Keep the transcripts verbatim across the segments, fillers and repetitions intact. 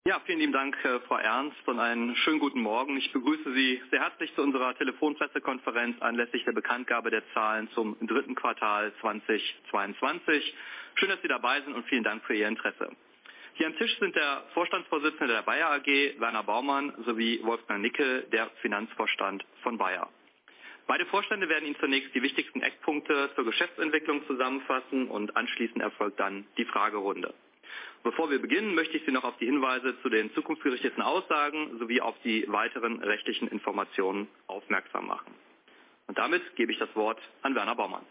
Ja, vielen lieben Dank, äh, Frau Ernst, und einen schönen guten Morgen. Ich begrüße Sie sehr herzlich zu unserer Telefonpressekonferenz anlässlich der Bekanntgabe der Zahlen zum dritten Quartal zweitausendzweiundzwanzig. Schön, dass Sie dabei sind und vielen Dank für Ihr Interesse. Hier am Tisch sind der Vorstandsvorsitzende der Bayer A G, Werner Baumann, sowie Wolfgang Nickel, der Finanzvorstand von Bayer. Beide Vorstände werden Ihnen zunächst die wichtigsten Eckpunkte zur Geschäftsentwicklung zusammenfassen und anschließend erfolgt dann die Fragerunde. Bevor wir beginnen, möchte ich Sie noch auf die Hinweise zu den zukunftsgerichteten Aussagen sowie auf die weiteren rechtlichen Informationen aufmerksam machen. Und damit gebe ich das Wort an Werner Baumann.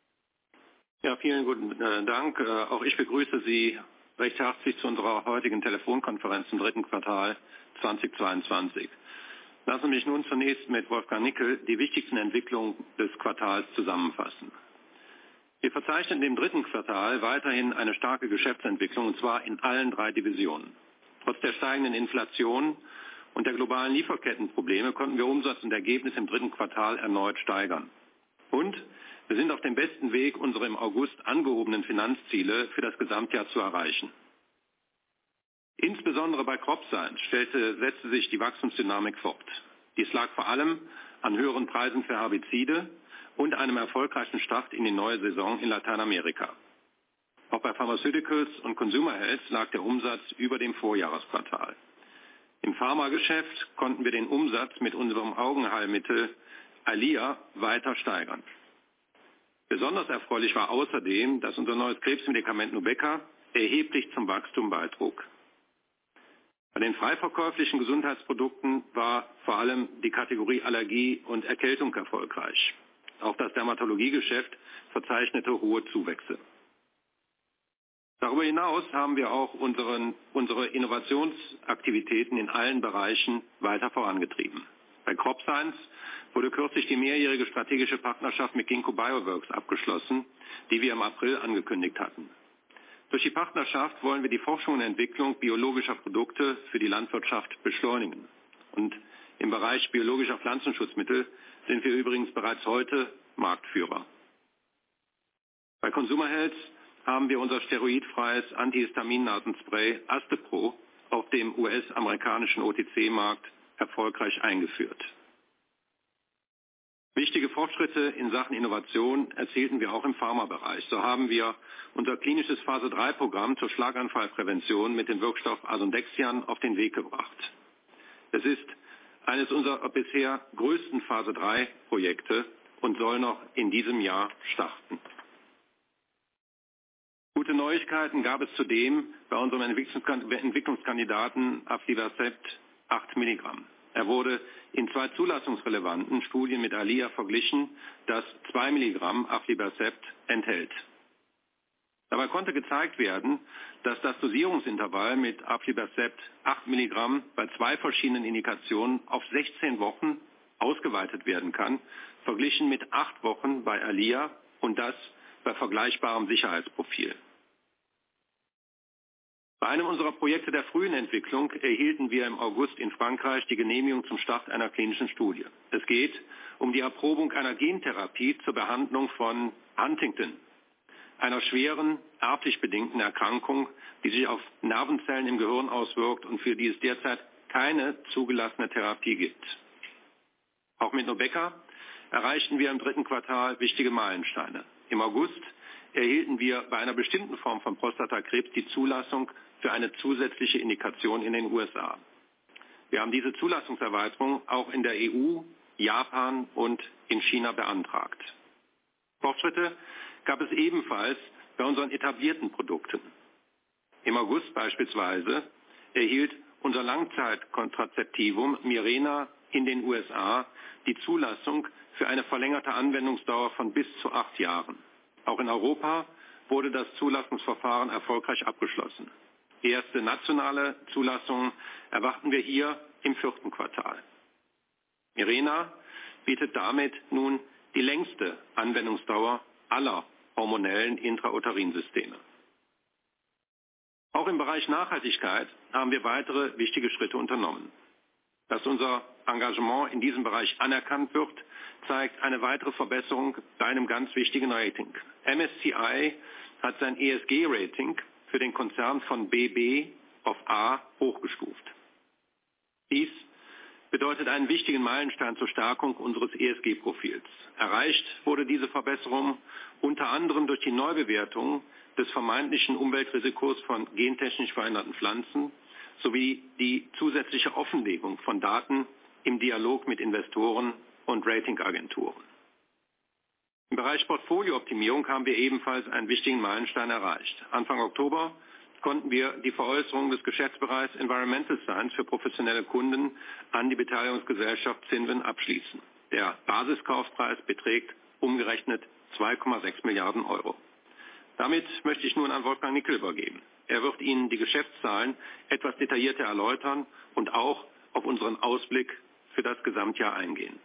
Ja, vielen guten äh, Dank. Äh, auch ich begrüße Sie recht herzlich zu unserer heutigen Telefonkonferenz zum dritten Quartal zweitausendzweiundzwanzig. Lassen Sie mich nun zunächst mit Wolfgang Nickel die wichtigsten Entwicklungen des Quartals zusammenfassen. Wir verzeichnen im dritten Quartal weiterhin eine starke Geschäftsentwicklung, und zwar in allen drei Divisionen. Trotz der steigenden Inflation und der globalen Lieferkettenprobleme konnten wir Umsatz und Ergebnis im dritten Quartal erneut steigern. Und wir sind auf dem besten Weg, unsere im August angehobenen Finanzziele für das Gesamtjahr zu erreichen. Insbesondere bei Crop Science stellte, setzte sich die Wachstumsdynamik fort. Dies lag vor allem an höheren Preisen für Herbizide und einem erfolgreichen Start in die neue Saison in Lateinamerika. Auch bei Pharmaceuticals und Consumer Health lag der Umsatz über dem Vorjahresquartal. Im Pharmageschäft konnten wir den Umsatz mit unserem Augenheilmittel Eylea weiter steigern. Besonders erfreulich war außerdem, dass unser neues Krebsmedikament Nubeqa erheblich zum Wachstum beitrug. Bei den freiverkäuflichen Gesundheitsprodukten war vor allem die Kategorie Allergie und Erkältung erfolgreich. Auch das Dermatologiegeschäft verzeichnete hohe Zuwächse. Darüber hinaus haben wir auch unseren, unsere Innovationsaktivitäten in allen Bereichen weiter vorangetrieben. Bei Crop Science wurde kürzlich die mehrjährige strategische Partnerschaft mit Ginkgo Bioworks abgeschlossen, die wir im April angekündigt hatten. Durch die Partnerschaft wollen wir die Forschung und Entwicklung biologischer Produkte für die Landwirtschaft beschleunigen. Und im Bereich biologischer Pflanzenschutzmittel sind wir übrigens bereits heute Marktführer. Bei Consumer Health haben wir unser steroidfreies Antihistamin-Nasenspray Astepro auf dem U S-amerikanischen O T C-Markt erfolgreich eingeführt. Wichtige Fortschritte in Sachen Innovation erzielten wir auch im Pharmabereich. So haben wir unser klinisches Phase drei Programm zur Schlaganfallprävention mit dem Wirkstoff Asundexian auf den Weg gebracht. Es ist eines unserer bisher größten Phase drei Projekte und soll noch in diesem Jahr starten. Gute Neuigkeiten gab es zudem bei unserem Entwicklungskandidaten Aflibercept acht Milligramm. Er wurde in zwei zulassungsrelevanten Studien mit Eylea verglichen, das zwei Milligramm Aflibercept enthält. Dabei konnte gezeigt werden, dass das Dosierungsintervall mit Aflibercept acht Milligramm bei zwei verschiedenen Indikationen auf sechzehn Wochen ausgeweitet werden kann, verglichen mit acht Wochen bei Eylea und das bei vergleichbarem Sicherheitsprofil. Bei einem unserer Projekte der frühen Entwicklung erhielten wir im August in Frankreich die Genehmigung zum Start einer klinischen Studie. Es geht um die Erprobung einer Gentherapie zur Behandlung von Huntington, einer schweren, erblich bedingten Erkrankung, die sich auf Nervenzellen im Gehirn auswirkt und für die es derzeit keine zugelassene Therapie gibt. Auch mit Nubeqa erreichten wir im dritten Quartal wichtige Meilensteine. Im August erhielten wir bei einer bestimmten Form von Prostatakrebs die Zulassung für eine zusätzliche Indikation in den U S A. Wir haben diese Zulassungserweiterung auch in der E U, Japan und in China beantragt. Fortschritte gab es ebenfalls bei unseren etablierten Produkten. Im August beispielsweise erhielt unser Langzeitkontrazeptivum Mirena in den U S A die Zulassung für eine verlängerte Anwendungsdauer von bis zu acht Jahren. Auch in Europa wurde das Zulassungsverfahren erfolgreich abgeschlossen. Erste nationale Zulassungen erwarten wir hier im vierten Quartal. Mirena bietet damit nun die längste Anwendungsdauer aller hormonellen Intrautarinsysteme. Auch im Bereich Nachhaltigkeit haben wir weitere wichtige Schritte unternommen. Dass unser Engagement in diesem Bereich anerkannt wird, zeigt eine weitere Verbesserung bei einem ganz wichtigen Rating. M S C I hat sein E S G-Rating für den Konzern von B B auf A hochgestuft. Dies bedeutet einen wichtigen Meilenstein zur Stärkung unseres E S G-Profils. Erreicht wurde diese Verbesserung unter anderem durch die Neubewertung des vermeintlichen Umweltrisikos von gentechnisch veränderten Pflanzen sowie die zusätzliche Offenlegung von Daten im Dialog mit Investoren und Ratingagenturen. Im Bereich Portfoliooptimierung haben wir ebenfalls einen wichtigen Meilenstein erreicht. Anfang Oktober konnten wir die Veräußerung des Geschäftsbereichs Environmental Science für professionelle Kunden an die Beteiligungsgesellschaft Cinven abschließen. Der Basiskaufpreis beträgt umgerechnet zwei Komma sechs Milliarden Euro. Damit möchte ich nun an Wolfgang Nickel übergeben. Er wird Ihnen die Geschäftszahlen etwas detaillierter erläutern und auch auf unseren Ausblick für das Gesamtjahr eingehen.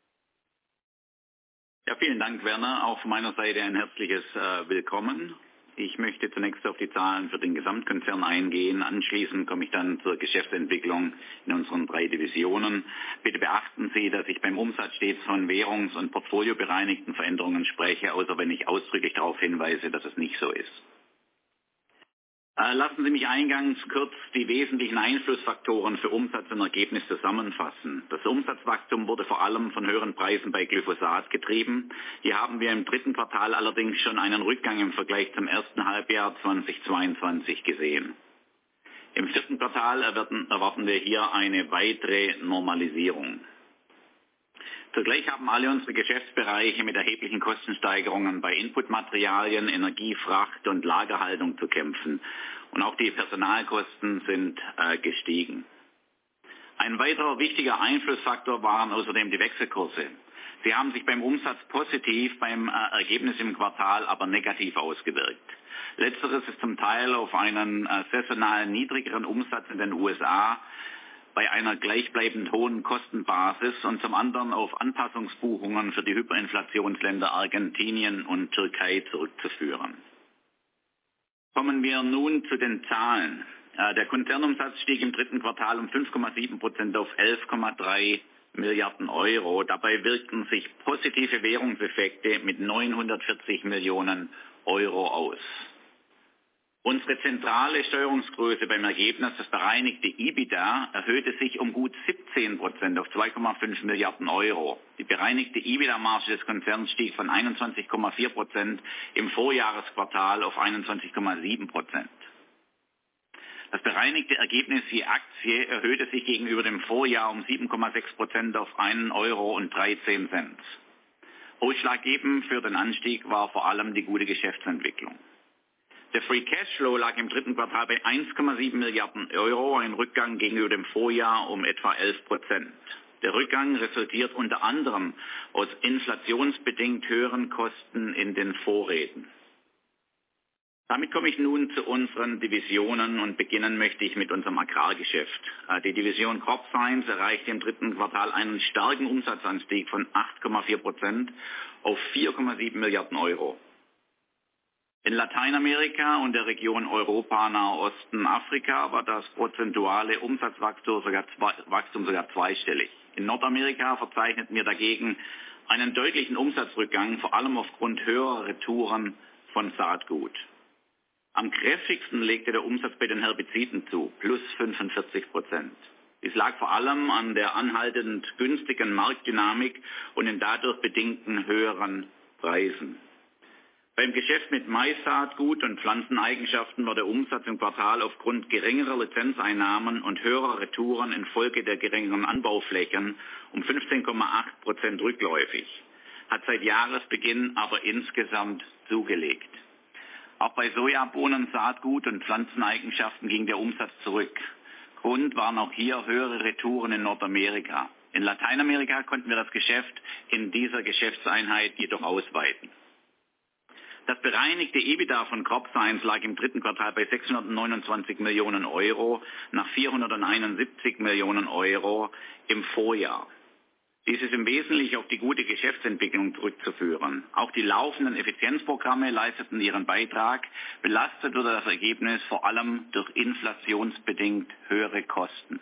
Ja, vielen Dank, Werner. Auch von meiner Seite ein herzliches äh, Willkommen. Ich möchte zunächst auf die Zahlen für den Gesamtkonzern eingehen. Anschließend komme ich dann zur Geschäftsentwicklung in unseren drei Divisionen. Bitte beachten Sie, dass ich beim Umsatz stets von währungs- und portfoliobereinigten Veränderungen spreche, außer wenn ich ausdrücklich darauf hinweise, dass es nicht so ist. Äh, lassen Sie mich eingangs kurz die wesentlichen Einflussfaktoren für Umsatz und Ergebnis zusammenfassen. Das Umsatzwachstum wurde vor allem von höheren Preisen bei Glyphosat getrieben. Hier haben wir im dritten Quartal allerdings schon einen Rückgang im Vergleich zum ersten Halbjahr zweitausendzweiundzwanzig gesehen. Im vierten Quartal erwarten, erwarten wir hier eine weitere Normalisierung. Zugleich haben alle unsere Geschäftsbereiche mit erheblichen Kostensteigerungen bei Inputmaterialien, Energie, Fracht und Lagerhaltung zu kämpfen. Und auch die Personalkosten sind äh, gestiegen. Ein weiterer wichtiger Einflussfaktor waren außerdem die Wechselkurse. Sie haben sich beim Umsatz positiv, beim äh, Ergebnis im Quartal aber negativ ausgewirkt. Letzteres ist zum Teil auf einen äh, saisonal niedrigeren Umsatz in den U S A bei einer gleichbleibend hohen Kostenbasis und zum anderen auf Anpassungsbuchungen für die Hyperinflationsländer Argentinien und Türkei zurückzuführen. Kommen wir nun zu den Zahlen. Der Konzernumsatz stieg im dritten Quartal um fünf Komma sieben Prozent auf elf Komma drei Milliarden Euro. Dabei wirkten sich positive Währungseffekte mit neunhundertvierzig Millionen Euro aus. Unsere zentrale Steuerungsgröße beim Ergebnis, das bereinigte EBITDA, erhöhte sich um gut siebzehn Prozent auf zwei Komma fünf Milliarden Euro. Die bereinigte EBITDA-Marge des Konzerns stieg von einundzwanzig Komma vier Prozent im Vorjahresquartal auf einundzwanzig Komma sieben Prozent. Das bereinigte Ergebnis je Aktie erhöhte sich gegenüber dem Vorjahr um sieben Komma sechs Prozent auf einen Euro und dreizehn Cent. Ausschlaggebend für den Anstieg war vor allem die gute Geschäftsentwicklung. Der Free Cashflow lag im dritten Quartal bei eins Komma sieben Milliarden Euro, ein Rückgang gegenüber dem Vorjahr um etwa elf Prozent. Der Rückgang resultiert unter anderem aus inflationsbedingt höheren Kosten in den Vorräten. Damit komme ich nun zu unseren Divisionen und beginnen möchte ich mit unserem Agrargeschäft. Die Division Crop Science erreichte im dritten Quartal einen starken Umsatzanstieg von acht Komma vier Prozent auf vier Komma sieben Milliarden Euro. In Lateinamerika und der Region Europa, Nahe Osten, Afrika war das prozentuale Umsatzwachstum sogar, zwei, Wachstum sogar zweistellig. In Nordamerika verzeichneten wir dagegen einen deutlichen Umsatzrückgang, vor allem aufgrund höherer Retouren von Saatgut. Am kräftigsten legte der Umsatz bei den Herbiziden zu, plus fünfundvierzig Prozent. Dies lag vor allem an der anhaltend günstigen Marktdynamik und den dadurch bedingten höheren Preisen. Beim Geschäft mit Maissaatgut und Pflanzeneigenschaften war der Umsatz im Quartal aufgrund geringerer Lizenzeinnahmen und höherer Retouren infolge der geringeren Anbauflächen um fünfzehn Komma acht Prozent rückläufig, hat seit Jahresbeginn aber insgesamt zugelegt. Auch bei Sojabohnen, Saatgut und Pflanzeneigenschaften ging der Umsatz zurück. Grund waren auch hier höhere Retouren in Nordamerika. In Lateinamerika konnten wir das Geschäft in dieser Geschäftseinheit jedoch ausweiten. Das bereinigte EBITDA von Crop Science lag im dritten Quartal bei sechshundertneunundzwanzig Millionen Euro nach vierhunderteinundsiebzig Millionen Euro im Vorjahr. Dies ist im Wesentlichen auf die gute Geschäftsentwicklung zurückzuführen. Auch die laufenden Effizienzprogramme leisteten ihren Beitrag. Belastet wurde das Ergebnis vor allem durch inflationsbedingt höhere Kosten.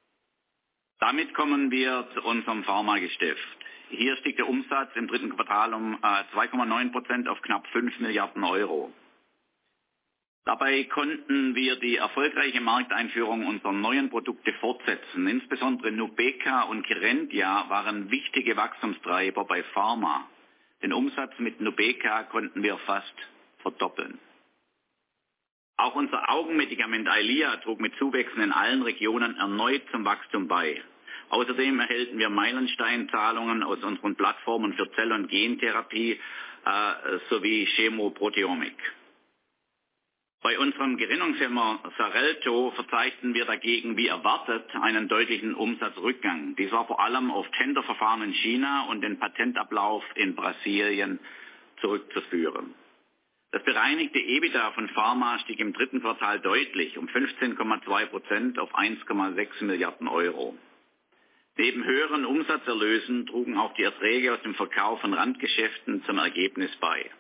Damit kommen wir zu unserem Pharmageschäft. Hier stieg der Umsatz im dritten Quartal um äh, zwei Komma neun Prozent auf knapp fünf Milliarden Euro. Dabei konnten wir die erfolgreiche Markteinführung unserer neuen Produkte fortsetzen. Insbesondere Nubeqa und Kerendia waren wichtige Wachstumstreiber bei Pharma. Den Umsatz mit Nubeqa konnten wir fast verdoppeln. Auch unser Augenmedikament Eylea trug mit Zuwächsen in allen Regionen erneut zum Wachstum bei. Außerdem erhielten wir Meilensteinzahlungen aus unseren Plattformen für Zell- und Gentherapie äh, sowie Chemoproteomik. Bei unserem Gerinnungshemmer Xarelto verzeichneten wir dagegen wie erwartet einen deutlichen Umsatzrückgang. Dies war vor allem auf Tenderverfahren in China und den Patentablauf in Brasilien zurückzuführen. Das bereinigte EBITDA von Pharma stieg im dritten Quartal deutlich um fünfzehn Komma zwei Prozent auf eins Komma sechs Milliarden Euro. Neben höheren Umsatzerlösen trugen auch die Erträge aus dem Verkauf von Randgeschäften zum Ergebnis bei.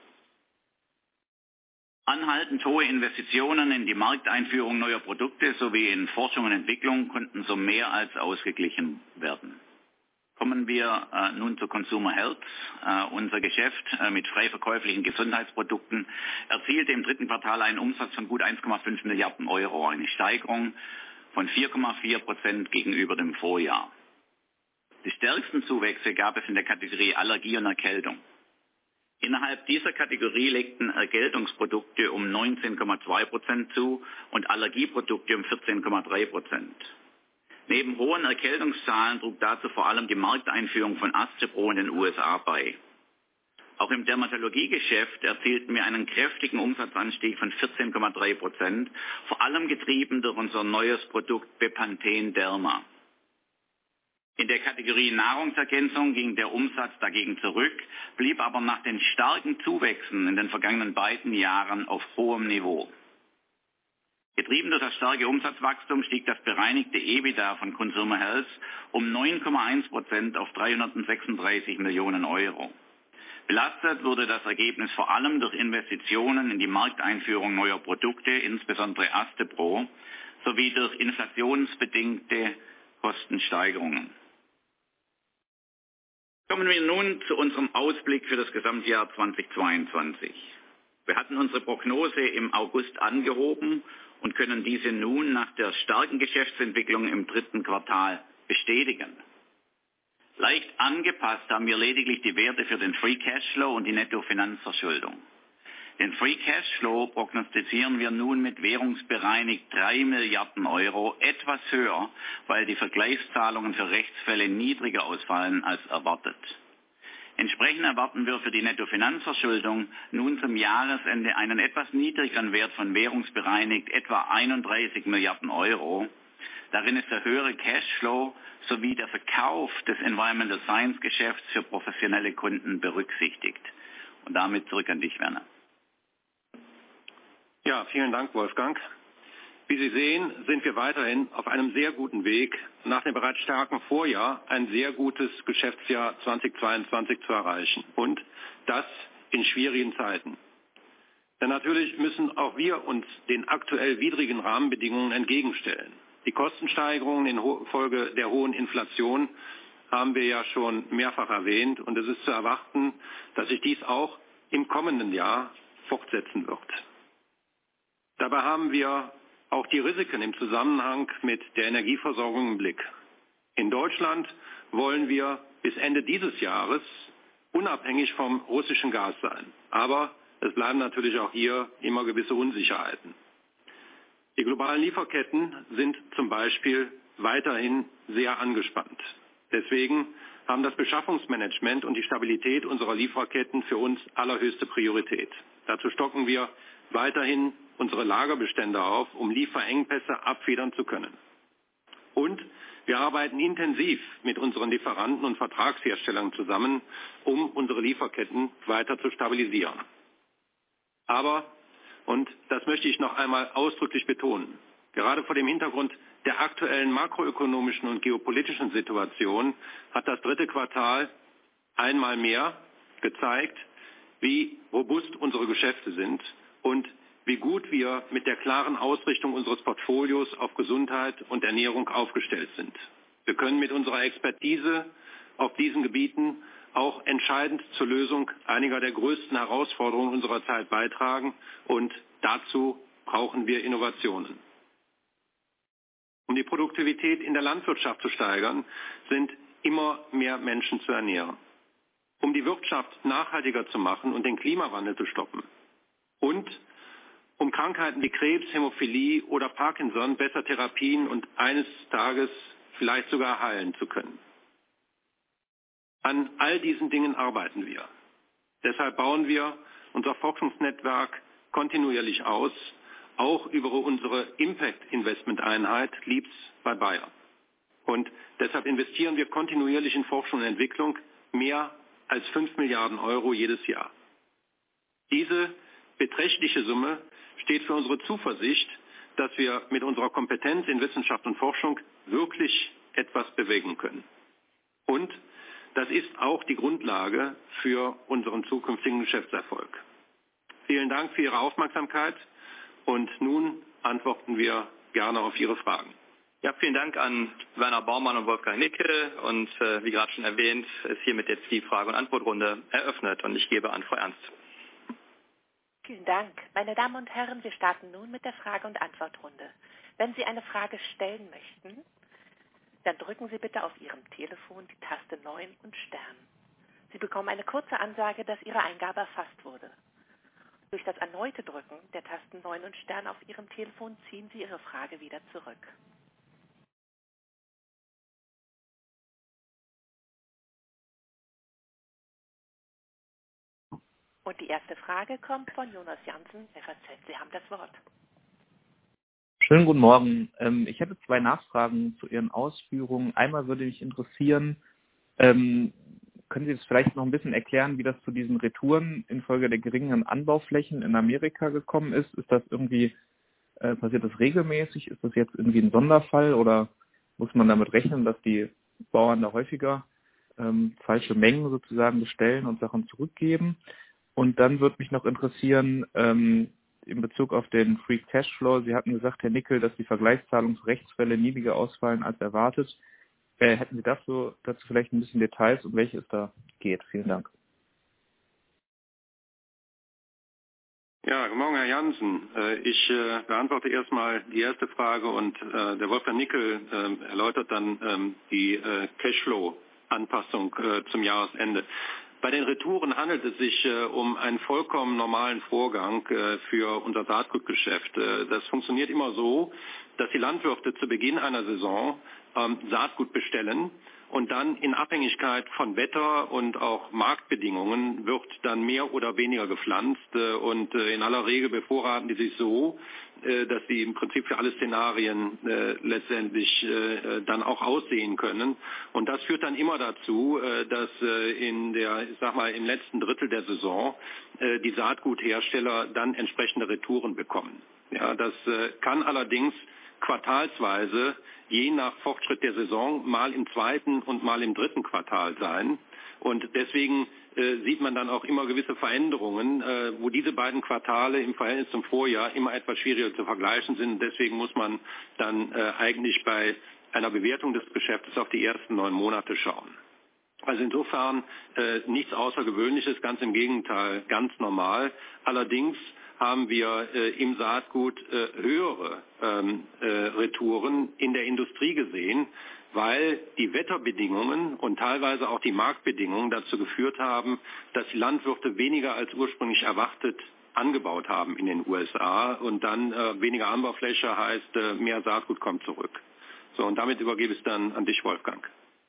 Anhaltend hohe Investitionen in die Markteinführung neuer Produkte sowie in Forschung und Entwicklung konnten so mehr als ausgeglichen werden. Kommen wir äh, nun zu Consumer Health. Äh, unser Geschäft äh, mit frei verkäuflichen Gesundheitsprodukten erzielte im dritten Quartal einen Umsatz von gut eins Komma fünf Milliarden Euro, eine Steigerung von vier Komma vier Prozent gegenüber dem Vorjahr. Die stärksten Zuwächse gab es in der Kategorie Allergie und Erkältung. Innerhalb dieser Kategorie legten Erkältungsprodukte um neunzehn Komma zwei Prozent zu und Allergieprodukte um vierzehn Komma drei Prozent. Neben hohen Erkältungszahlen trug dazu vor allem die Markteinführung von Astepro in den U S A bei. Auch im Dermatologiegeschäft erzielten wir einen kräftigen Umsatzanstieg von vierzehn Komma drei Prozent, vor allem getrieben durch unser neues Produkt Bepanthen Derma. In der Kategorie Nahrungsergänzung ging der Umsatz dagegen zurück, blieb aber nach den starken Zuwächsen in den vergangenen beiden Jahren auf hohem Niveau. Getrieben durch das starke Umsatzwachstum stieg das bereinigte EBITDA von Consumer Health um neun Komma eins Prozent auf dreihundertsechsunddreißig Millionen Euro. Belastet wurde das Ergebnis vor allem durch Investitionen in die Markteinführung neuer Produkte, insbesondere Astepro, sowie durch inflationsbedingte Kostensteigerungen. Kommen wir nun zu unserem Ausblick für das Gesamtjahr zweitausendzweiundzwanzig. Wir hatten unsere Prognose im August angehoben und können diese nun nach der starken Geschäftsentwicklung im dritten Quartal bestätigen. Leicht angepasst haben wir lediglich die Werte für den Free Cashflow und die Nettofinanzverschuldung. Den Free Cashflow prognostizieren wir nun mit währungsbereinigt drei Milliarden Euro, etwas höher, weil die Vergleichszahlungen für Rechtsfälle niedriger ausfallen als erwartet. Entsprechend erwarten wir für die Nettofinanzverschuldung nun zum Jahresende einen etwas niedrigeren Wert von währungsbereinigt etwa einunddreißig Milliarden Euro. Darin ist der höhere Cashflow sowie der Verkauf des Environmental Science Geschäfts für professionelle Kunden berücksichtigt. Und damit zurück an dich, Werner. Ja, vielen Dank, Wolfgang. Wie Sie sehen, sind wir weiterhin auf einem sehr guten Weg, nach dem bereits starken Vorjahr ein sehr gutes Geschäftsjahr zweitausendzweiundzwanzig zu erreichen. Und das in schwierigen Zeiten. Denn natürlich müssen auch wir uns den aktuell widrigen Rahmenbedingungen entgegenstellen. Die Kostensteigerungen infolge der hohen Inflation haben wir ja schon mehrfach erwähnt. Und es ist zu erwarten, dass sich dies auch im kommenden Jahr fortsetzen wird. Dabei haben wir auch die Risiken im Zusammenhang mit der Energieversorgung im Blick. In Deutschland wollen wir bis Ende dieses Jahres unabhängig vom russischen Gas sein. Aber es bleiben natürlich auch hier immer gewisse Unsicherheiten. Die globalen Lieferketten sind zum Beispiel weiterhin sehr angespannt. Deswegen haben das Beschaffungsmanagement und die Stabilität unserer Lieferketten für uns allerhöchste Priorität. Dazu stocken wir weiterhin unsere Lagerbestände auf, um Lieferengpässe abfedern zu können. Und wir arbeiten intensiv mit unseren Lieferanten und Vertragsherstellern zusammen, um unsere Lieferketten weiter zu stabilisieren. Aber, und das möchte ich noch einmal ausdrücklich betonen, gerade vor dem Hintergrund der aktuellen makroökonomischen und geopolitischen Situation hat das dritte Quartal einmal mehr gezeigt, wie robust unsere Geschäfte sind und wie gut wir mit der klaren Ausrichtung unseres Portfolios auf Gesundheit und Ernährung aufgestellt sind. Wir können mit unserer Expertise auf diesen Gebieten auch entscheidend zur Lösung einiger der größten Herausforderungen unserer Zeit beitragen und dazu brauchen wir Innovationen. Um die Produktivität in der Landwirtschaft zu steigern, sind immer mehr Menschen zu ernähren. Um die Wirtschaft nachhaltiger zu machen und den Klimawandel zu stoppen. Und um Krankheiten wie Krebs, Hämophilie oder Parkinson besser therapien und eines Tages vielleicht sogar heilen zu können. An all diesen Dingen arbeiten wir. Deshalb bauen wir unser Forschungsnetzwerk kontinuierlich aus, auch über unsere Impact-Investment-Einheit Leaps bei Bayer. Und deshalb investieren wir kontinuierlich in Forschung und Entwicklung mehr als fünf Milliarden Euro jedes Jahr. Diese beträchtliche Summe steht für unsere Zuversicht, dass wir mit unserer Kompetenz in Wissenschaft und Forschung wirklich etwas bewegen können. Und das ist auch die Grundlage für unseren zukünftigen Geschäftserfolg. Vielen Dank für Ihre Aufmerksamkeit und nun antworten wir gerne auf Ihre Fragen. Ja, vielen Dank an Werner Baumann und Wolfgang Nickel. Und äh, wie gerade schon erwähnt, ist hiermit jetzt die Frage- und Antwortrunde eröffnet. Und ich gebe an Frau Ernst. Vielen Dank. Meine Damen und Herren, wir starten nun mit der Frage- und Antwortrunde. Wenn Sie eine Frage stellen möchten, dann drücken Sie bitte auf Ihrem Telefon die Taste neun und Stern. Sie bekommen eine kurze Ansage, dass Ihre Eingabe erfasst wurde. Durch das erneute Drücken der Tasten neun und Stern auf Ihrem Telefon ziehen Sie Ihre Frage wieder zurück. Und die erste Frage kommt von Jonas Jansen, F A Z. Sie haben das Wort. Schönen guten Morgen. Ich hätte zwei Nachfragen zu Ihren Ausführungen. Einmal würde mich interessieren, ähm, können Sie das vielleicht noch ein bisschen erklären, wie das zu diesen Retouren infolge der geringen Anbauflächen in Amerika gekommen ist? Ist das irgendwie, äh, passiert das regelmäßig? Ist das jetzt irgendwie ein Sonderfall oder muss man damit rechnen, dass die Bauern da häufiger ähm, falsche Mengen sozusagen bestellen und Sachen zurückgeben? Und dann würde mich noch interessieren, ähm, in Bezug auf den Free Cashflow, Sie hatten gesagt, Herr Nickel, dass die Vergleichszahlungsrechtsfälle niedriger ausfallen als erwartet. Äh, hätten Sie dazu, dazu vielleicht ein bisschen Details, um welche es da geht? Vielen Dank. Ja, guten Morgen, Herr Jansen. Ich äh, beantworte erstmal die erste Frage und äh, der Wolfgang Nickel äh, erläutert dann ähm, die äh, Cashflow-Anpassung äh, zum Jahresende. Bei den Retouren handelt es sich äh, um einen vollkommen normalen Vorgang äh, für unser Saatgutgeschäft. Äh, das funktioniert immer so, dass die Landwirte zu Beginn einer Saison ähm, Saatgut bestellen und dann in Abhängigkeit von Wetter und auch Marktbedingungen wird dann mehr oder weniger gepflanzt äh, und äh, in aller Regel bevorraten die sich so, äh, dass sie im Prinzip für alle Szenarien äh, letztendlich äh, dann auch aussehen können. Und das führt dann immer dazu, äh, dass äh, in der, ich sag mal, im letzten Drittel der Saison äh, die Saatguthersteller dann entsprechende Retouren bekommen. Ja, das äh, kann allerdings quartalsweise je nach Fortschritt der Saison mal im zweiten und mal im dritten Quartal sein. Und deswegen äh, sieht man dann auch immer gewisse Veränderungen, äh, wo diese beiden Quartale im Verhältnis zum Vorjahr immer etwas schwieriger zu vergleichen sind. Deswegen muss man dann äh, eigentlich bei einer Bewertung des Geschäftes auf die ersten neun Monate schauen. Also insofern äh, nichts Außergewöhnliches, ganz im Gegenteil, ganz normal. Allerdings haben wir äh, im Saatgut äh, höhere ähm, äh, Retouren in der Industrie gesehen, weil die Wetterbedingungen und teilweise auch die Marktbedingungen dazu geführt haben, dass die Landwirte weniger als ursprünglich erwartet angebaut haben in den U S A und dann äh, weniger Anbaufläche heißt, äh, mehr Saatgut kommt zurück. So, und damit übergebe ich es dann an dich, Wolfgang.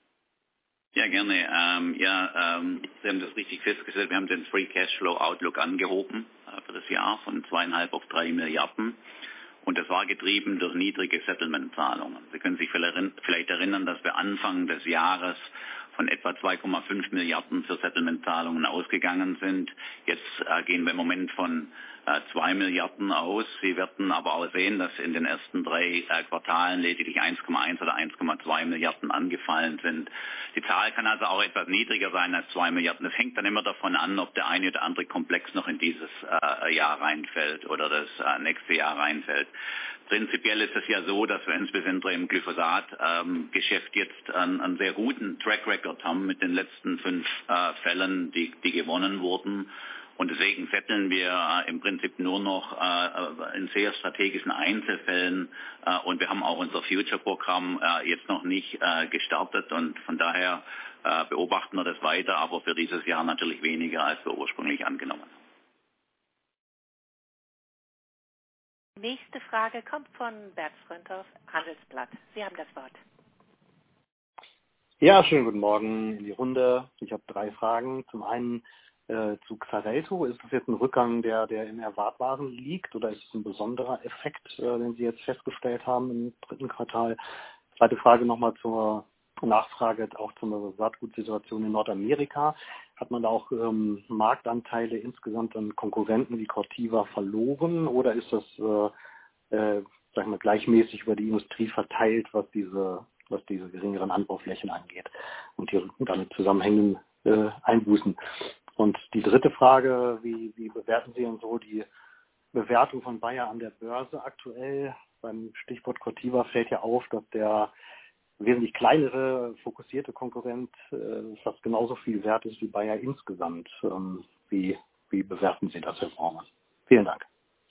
Ja, gerne. Ähm, ja, ähm, Sie haben das richtig festgestellt. Wir haben den Free Cashflow Outlook angehoben äh, für das Jahr von zweieinhalb auf drei Milliarden. Und das war getrieben durch niedrige Settlement-Zahlungen. Sie können sich vielleicht erinnern, dass wir Anfang des Jahres von etwa zwei Komma fünf Milliarden für Settlement-Zahlungen ausgegangen sind. Jetzt äh, gehen wir im Moment von äh, zwei Milliarden aus. Sie werden aber auch sehen, dass in den ersten drei äh, Quartalen lediglich eins Komma eins oder eins Komma zwei Milliarden angefallen sind. Die Zahl kann also auch etwas niedriger sein als zwei Milliarden. Das hängt dann immer davon an, ob der eine oder andere Komplex noch in dieses äh, Jahr reinfällt oder das äh, nächste Jahr reinfällt. Prinzipiell ist es ja so, dass wir insbesondere im Glyphosat-Geschäft ähm, jetzt einen, einen sehr guten Track Record haben mit den letzten fünf äh, Fällen, die, die gewonnen wurden. Und deswegen setteln wir äh, im Prinzip nur noch äh, in sehr strategischen Einzelfällen äh, und wir haben auch unser Future-Programm äh, jetzt noch nicht äh, gestartet und von daher äh, beobachten wir das weiter, aber für dieses Jahr natürlich weniger, als wir ursprünglich angenommen haben. Nächste Frage kommt von Bert Fröndhoff, Handelsblatt. Sie haben das Wort. Ja, schönen guten Morgen in die Runde. Ich habe drei Fragen. Zum einen äh, zu Xarelto. Ist das jetzt ein Rückgang, der, der im Erwartbaren liegt oder ist es ein besonderer Effekt, äh, den Sie jetzt festgestellt haben im dritten Quartal? Zweite Frage nochmal zur Nachfrage auch zur Saatgutsituation in Nordamerika. Hat man da auch ähm, Marktanteile insgesamt an Konkurrenten wie Corteva verloren oder ist das äh, äh, sagen wir, gleichmäßig über die Industrie verteilt, was diese, was diese geringeren Anbauflächen angeht und die damit zusammenhängenden äh, Einbußen? Und die dritte Frage, wie, wie bewerten Sie denn so die Bewertung von Bayer an der Börse aktuell? Beim Stichwort Corteva fällt ja auf, dass der wesentlich kleinere, fokussierte Konkurrent äh, fast genauso viel wert ist wie Bayer insgesamt. Ähm, wie, wie bewerten Sie das, Herr Fraumann? Vielen Dank.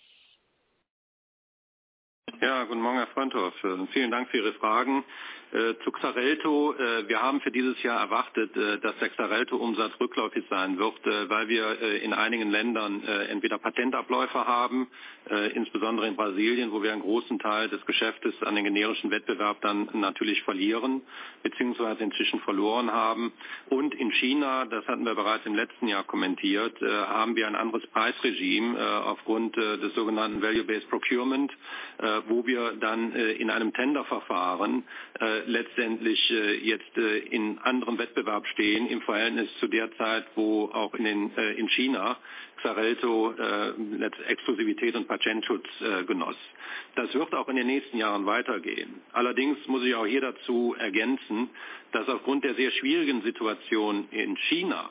Ja, guten Morgen, Herr Fröndhoff. Vielen Dank für Ihre Fragen. Äh, zu Xarelto. Äh, wir haben für dieses Jahr erwartet, äh, dass der Xarelto-Umsatz rückläufig sein wird, äh, weil wir äh, in einigen Ländern äh, entweder Patentabläufe haben, äh, insbesondere in Brasilien, wo wir einen großen Teil des Geschäftes an den generischen Wettbewerb dann natürlich verlieren, beziehungsweise inzwischen verloren haben. Und in China, das hatten wir bereits im letzten Jahr kommentiert, äh, haben wir ein anderes Preisregime äh, aufgrund äh, des sogenannten Value-Based Procurement, äh, wo wir dann äh, in einem Tenderverfahren äh, letztendlich äh, jetzt äh, in anderem Wettbewerb stehen im Verhältnis zu der Zeit, wo auch in, den, äh, in China Xarelto äh, Exklusivität und Patentschutz äh, genoss. Das wird auch in den nächsten Jahren weitergehen. Allerdings muss ich auch hier dazu ergänzen, dass aufgrund der sehr schwierigen Situation in China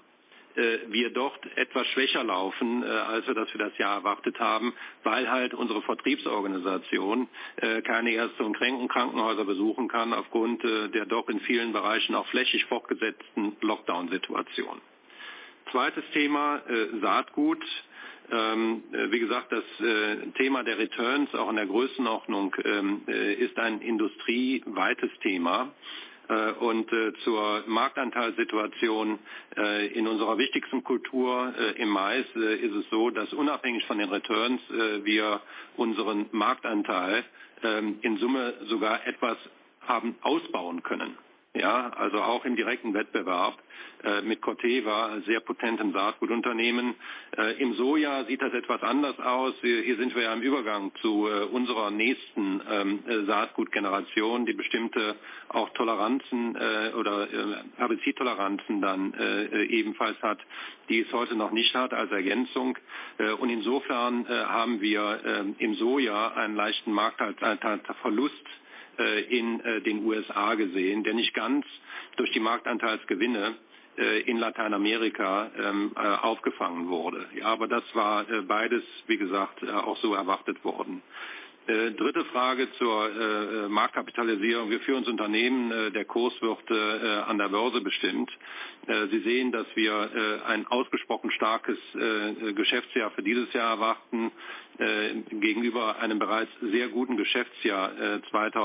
wir dort etwas schwächer laufen, als wir das für das Jahr erwartet haben, weil halt unsere Vertriebsorganisation keine Ärzte und Krankenhäuser besuchen kann, aufgrund der doch in vielen Bereichen auch flächig fortgesetzten Lockdown-Situation. Zweites Thema, Saatgut. Ähm, wie gesagt, das äh, Thema der Returns auch in der Größenordnung ähm, äh, ist ein industrieweites Thema. Äh, und äh, zur Marktanteilssituation äh, in unserer wichtigsten Kultur äh, im Mais äh, ist es so, dass unabhängig von den Returns äh, wir unseren Marktanteil äh, in Summe sogar etwas haben ausbauen können. Ja, also auch im direkten Wettbewerb äh, mit Corteva, sehr potentem Saatgutunternehmen. Äh, Im Soja sieht das etwas anders aus. Hier, hier sind wir ja im Übergang zu äh, unserer nächsten ähm, Saatgutgeneration, die bestimmte auch Toleranzen äh, oder äh, Herbizidtoleranzen dann äh, ebenfalls hat, die es heute noch nicht hat als Ergänzung. Äh, und insofern äh, haben wir äh, im Soja einen leichten Marktanteilsverlust in den U S A gesehen, der nicht ganz durch die Marktanteilsgewinne in Lateinamerika aufgefangen wurde. Ja, aber das war beides, wie gesagt, auch so erwartet worden. Äh, dritte Frage zur äh, Marktkapitalisierung. Wir führen das Unternehmen, äh, der Kurs wird äh, an der Börse bestimmt. Äh, Sie sehen, dass wir äh, ein ausgesprochen starkes äh, Geschäftsjahr für dieses Jahr erwarten, äh, gegenüber einem bereits sehr guten Geschäftsjahr äh,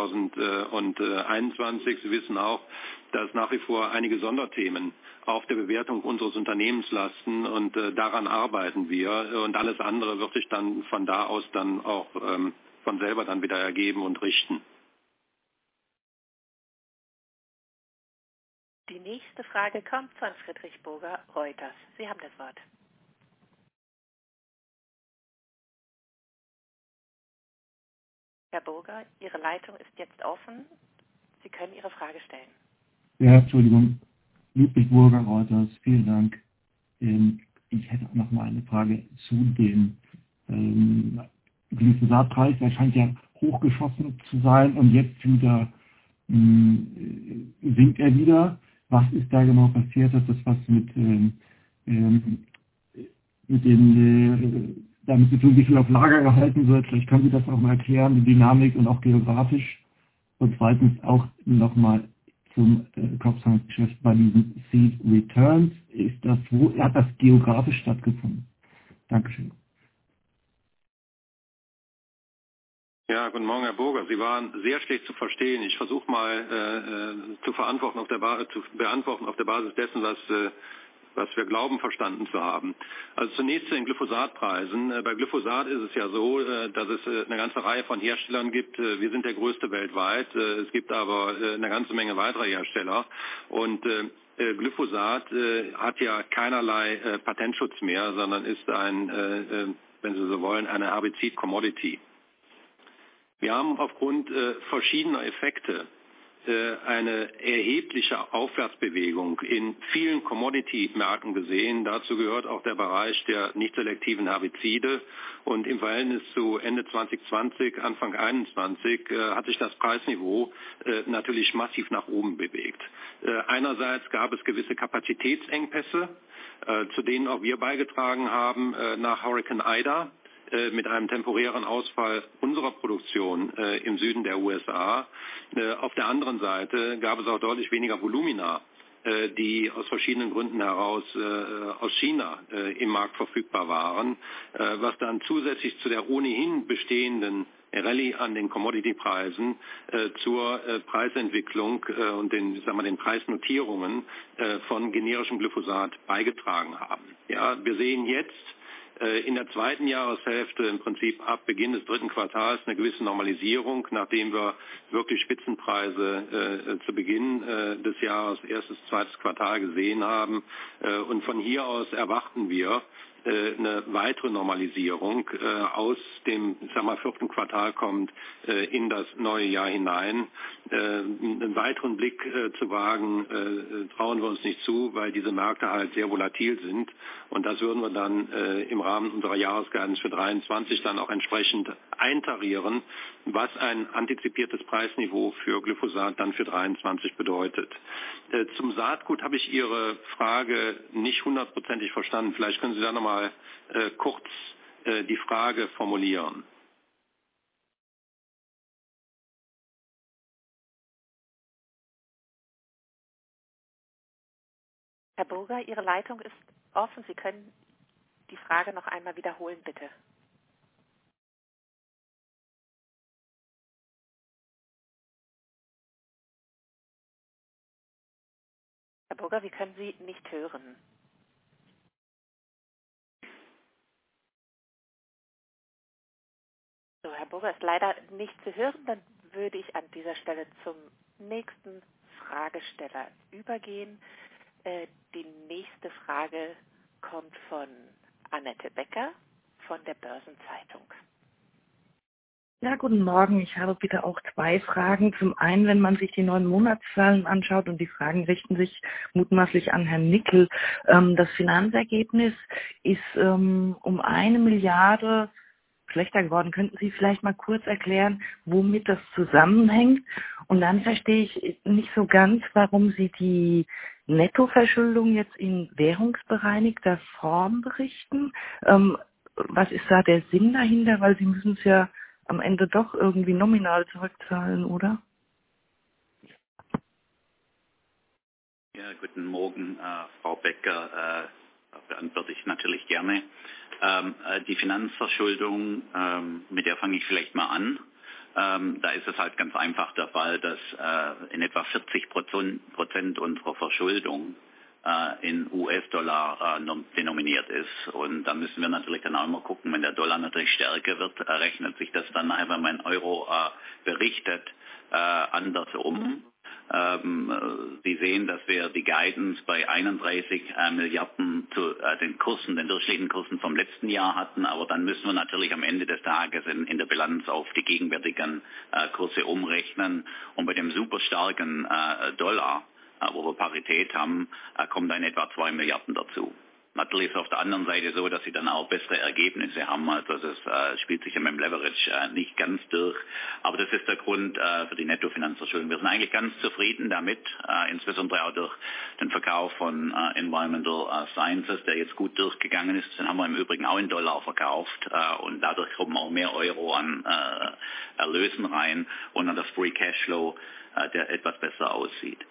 zweitausendeinundzwanzig. Sie wissen auch, dass nach wie vor einige Sonderthemen auf der Bewertung unseres Unternehmens lasten und äh, daran arbeiten wir. Und alles andere wird sich dann von da aus dann auch ähm, von selber dann wieder ergeben und richten. Die nächste Frage kommt von Friedrich Burger, Reuters. Sie haben das Wort. Herr Burger, Ihre Leitung ist jetzt offen. Sie können Ihre Frage stellen. Ja, Entschuldigung. Ludwig Burger, Reuters. Vielen Dank. Ähm, ich hätte noch mal eine Frage zu dem ähm, Glyphosatpreis. Der scheint ja hochgeschossen zu sein und jetzt wieder mh, sinkt er wieder. Was ist da genau passiert? Hat das was mit, ähm, ähm, mit den, äh, damit zu tun, wie viel auf Lager gehalten wird? Vielleicht können Sie das auch mal erklären, die Dynamik und auch geografisch. Und zweitens auch nochmal zum äh, Crop Science Geschäft bei diesen Seed Returns. Ist das, wo hat das geografisch stattgefunden? Dankeschön. Ja, guten Morgen, Herr Burger. Sie waren sehr schlecht zu verstehen. Ich versuche mal äh, zu, verantworten auf der ba- zu beantworten auf der Basis dessen, was, äh, was wir glauben, verstanden zu haben. Also zunächst zu den Glyphosatpreisen. Äh, bei Glyphosat ist es ja so, äh, dass es äh, eine ganze Reihe von Herstellern gibt. Äh, wir sind der größte weltweit. Äh, es gibt aber äh, eine ganze Menge weiterer Hersteller. Und äh, Glyphosat äh, hat ja keinerlei äh, Patentschutz mehr, sondern ist ein, äh, äh, wenn Sie so wollen, eine Herbizid-Commodity. Wir haben aufgrund äh, verschiedener Effekte äh, eine erhebliche Aufwärtsbewegung in vielen Commodity-Märkten gesehen. Dazu gehört auch der Bereich der nicht selektiven Herbizide. Und im Verhältnis zu Ende zwanzig zwanzig, Anfang einundzwanzig äh, hat sich das Preisniveau äh, natürlich massiv nach oben bewegt. Äh, einerseits gab es gewisse Kapazitätsengpässe, äh, zu denen auch wir beigetragen haben äh, nach Hurricane Ida, mit einem temporären Ausfall unserer Produktion äh, im Süden der U S A. Äh, auf der anderen Seite gab es auch deutlich weniger Volumina, äh, die aus verschiedenen Gründen heraus äh, aus China äh, im Markt verfügbar waren, äh, was dann zusätzlich zu der ohnehin bestehenden Rallye an den Commodity-Preisen äh, zur äh, Preisentwicklung äh, und den, sagen wir, den Preisnotierungen äh, von generischem Glyphosat beigetragen haben. Ja, wir sehen jetzt in der zweiten Jahreshälfte, im Prinzip ab Beginn des dritten Quartals, eine gewisse Normalisierung, nachdem wir wirklich Spitzenpreise äh, zu Beginn äh, des Jahres, erstes, zweites Quartal gesehen haben. Äh, und von hier aus erwarten wir äh, eine weitere Normalisierung äh, aus dem, ich sag mal, vierten Quartal kommt äh, in das neue Jahr hinein. Äh, einen weiteren Blick äh, zu wagen, äh, trauen wir uns nicht zu, weil diese Märkte halt sehr volatil sind. Und das würden wir dann äh, im Rahmen unserer Jahresguidance für dreiundzwanzig dann auch entsprechend eintarieren, was ein antizipiertes Preisniveau für Glyphosat dann für dreiundzwanzig bedeutet. Äh, zum Saatgut habe ich Ihre Frage nicht hundertprozentig verstanden. Vielleicht können Sie da nochmal äh, kurz äh, die Frage formulieren. Herr Burger, Ihre Leitung ist offen. Sie können die Frage noch einmal wiederholen, bitte. Herr Burger, wir können Sie nicht hören. So, Herr Burger ist leider nicht zu hören. Dann würde ich an dieser Stelle zum nächsten Fragesteller übergehen. Äh, die nächste Frage kommt von Annette Becker von der Börsenzeitung. Ja, guten Morgen. Ich habe bitte auch zwei Fragen. Zum einen, wenn man sich die neuen Monatszahlen anschaut, und die Fragen richten sich mutmaßlich an Herrn Nickel, ähm, das Finanzergebnis ist ähm, um eine Milliarde schlechter geworden. Könnten Sie vielleicht mal kurz erklären, womit das zusammenhängt? Und dann verstehe ich nicht so ganz, warum Sie die Nettoverschuldung jetzt in währungsbereinigter Form berichten. Ähm, was ist da der Sinn dahinter? Weil Sie müssen es ja am Ende doch irgendwie nominal zurückzahlen, oder? Ja, guten Morgen, äh, Frau Becker. Äh, beantworte ich natürlich gerne. Ähm, äh, die Finanzverschuldung, ähm, mit der fange ich vielleicht mal an. Ähm, da ist es halt ganz einfach der Fall, dass äh, in etwa vierzig Prozent unserer Verschuldung äh, in U S-Dollar äh, denominiert ist. Und da müssen wir natürlich dann auch immer gucken, wenn der Dollar natürlich stärker wird, äh, rechnet sich das dann einfach, wenn man Euro äh, berichtet, äh, anders um. Ähm, Sie sehen, dass wir die Guidance bei einunddreißig äh, Milliarden zu äh, den Kursen, den durchschnittlichen Kursen vom letzten Jahr hatten, aber dann müssen wir natürlich am Ende des Tages in, in der Bilanz auf die gegenwärtigen äh, Kurse umrechnen. Und bei dem super starken äh, Dollar, äh, wo wir Parität haben, äh, kommen dann etwa zwei Milliarden dazu. Natürlich ist es auf der anderen Seite so, dass sie dann auch bessere Ergebnisse haben. Also das äh, spielt sich ja mit dem Leverage äh, nicht ganz durch. Aber das ist der Grund äh, für die Nettofinanzverschuldung. Wir sind eigentlich ganz zufrieden damit, äh, insbesondere auch durch den Verkauf von äh, Environmental äh, Sciences, der jetzt gut durchgegangen ist. Den haben wir im Übrigen auch in Dollar verkauft äh, und dadurch kommen auch mehr Euro an äh, Erlösen rein und an das Free Cashflow, äh, der etwas besser aussieht.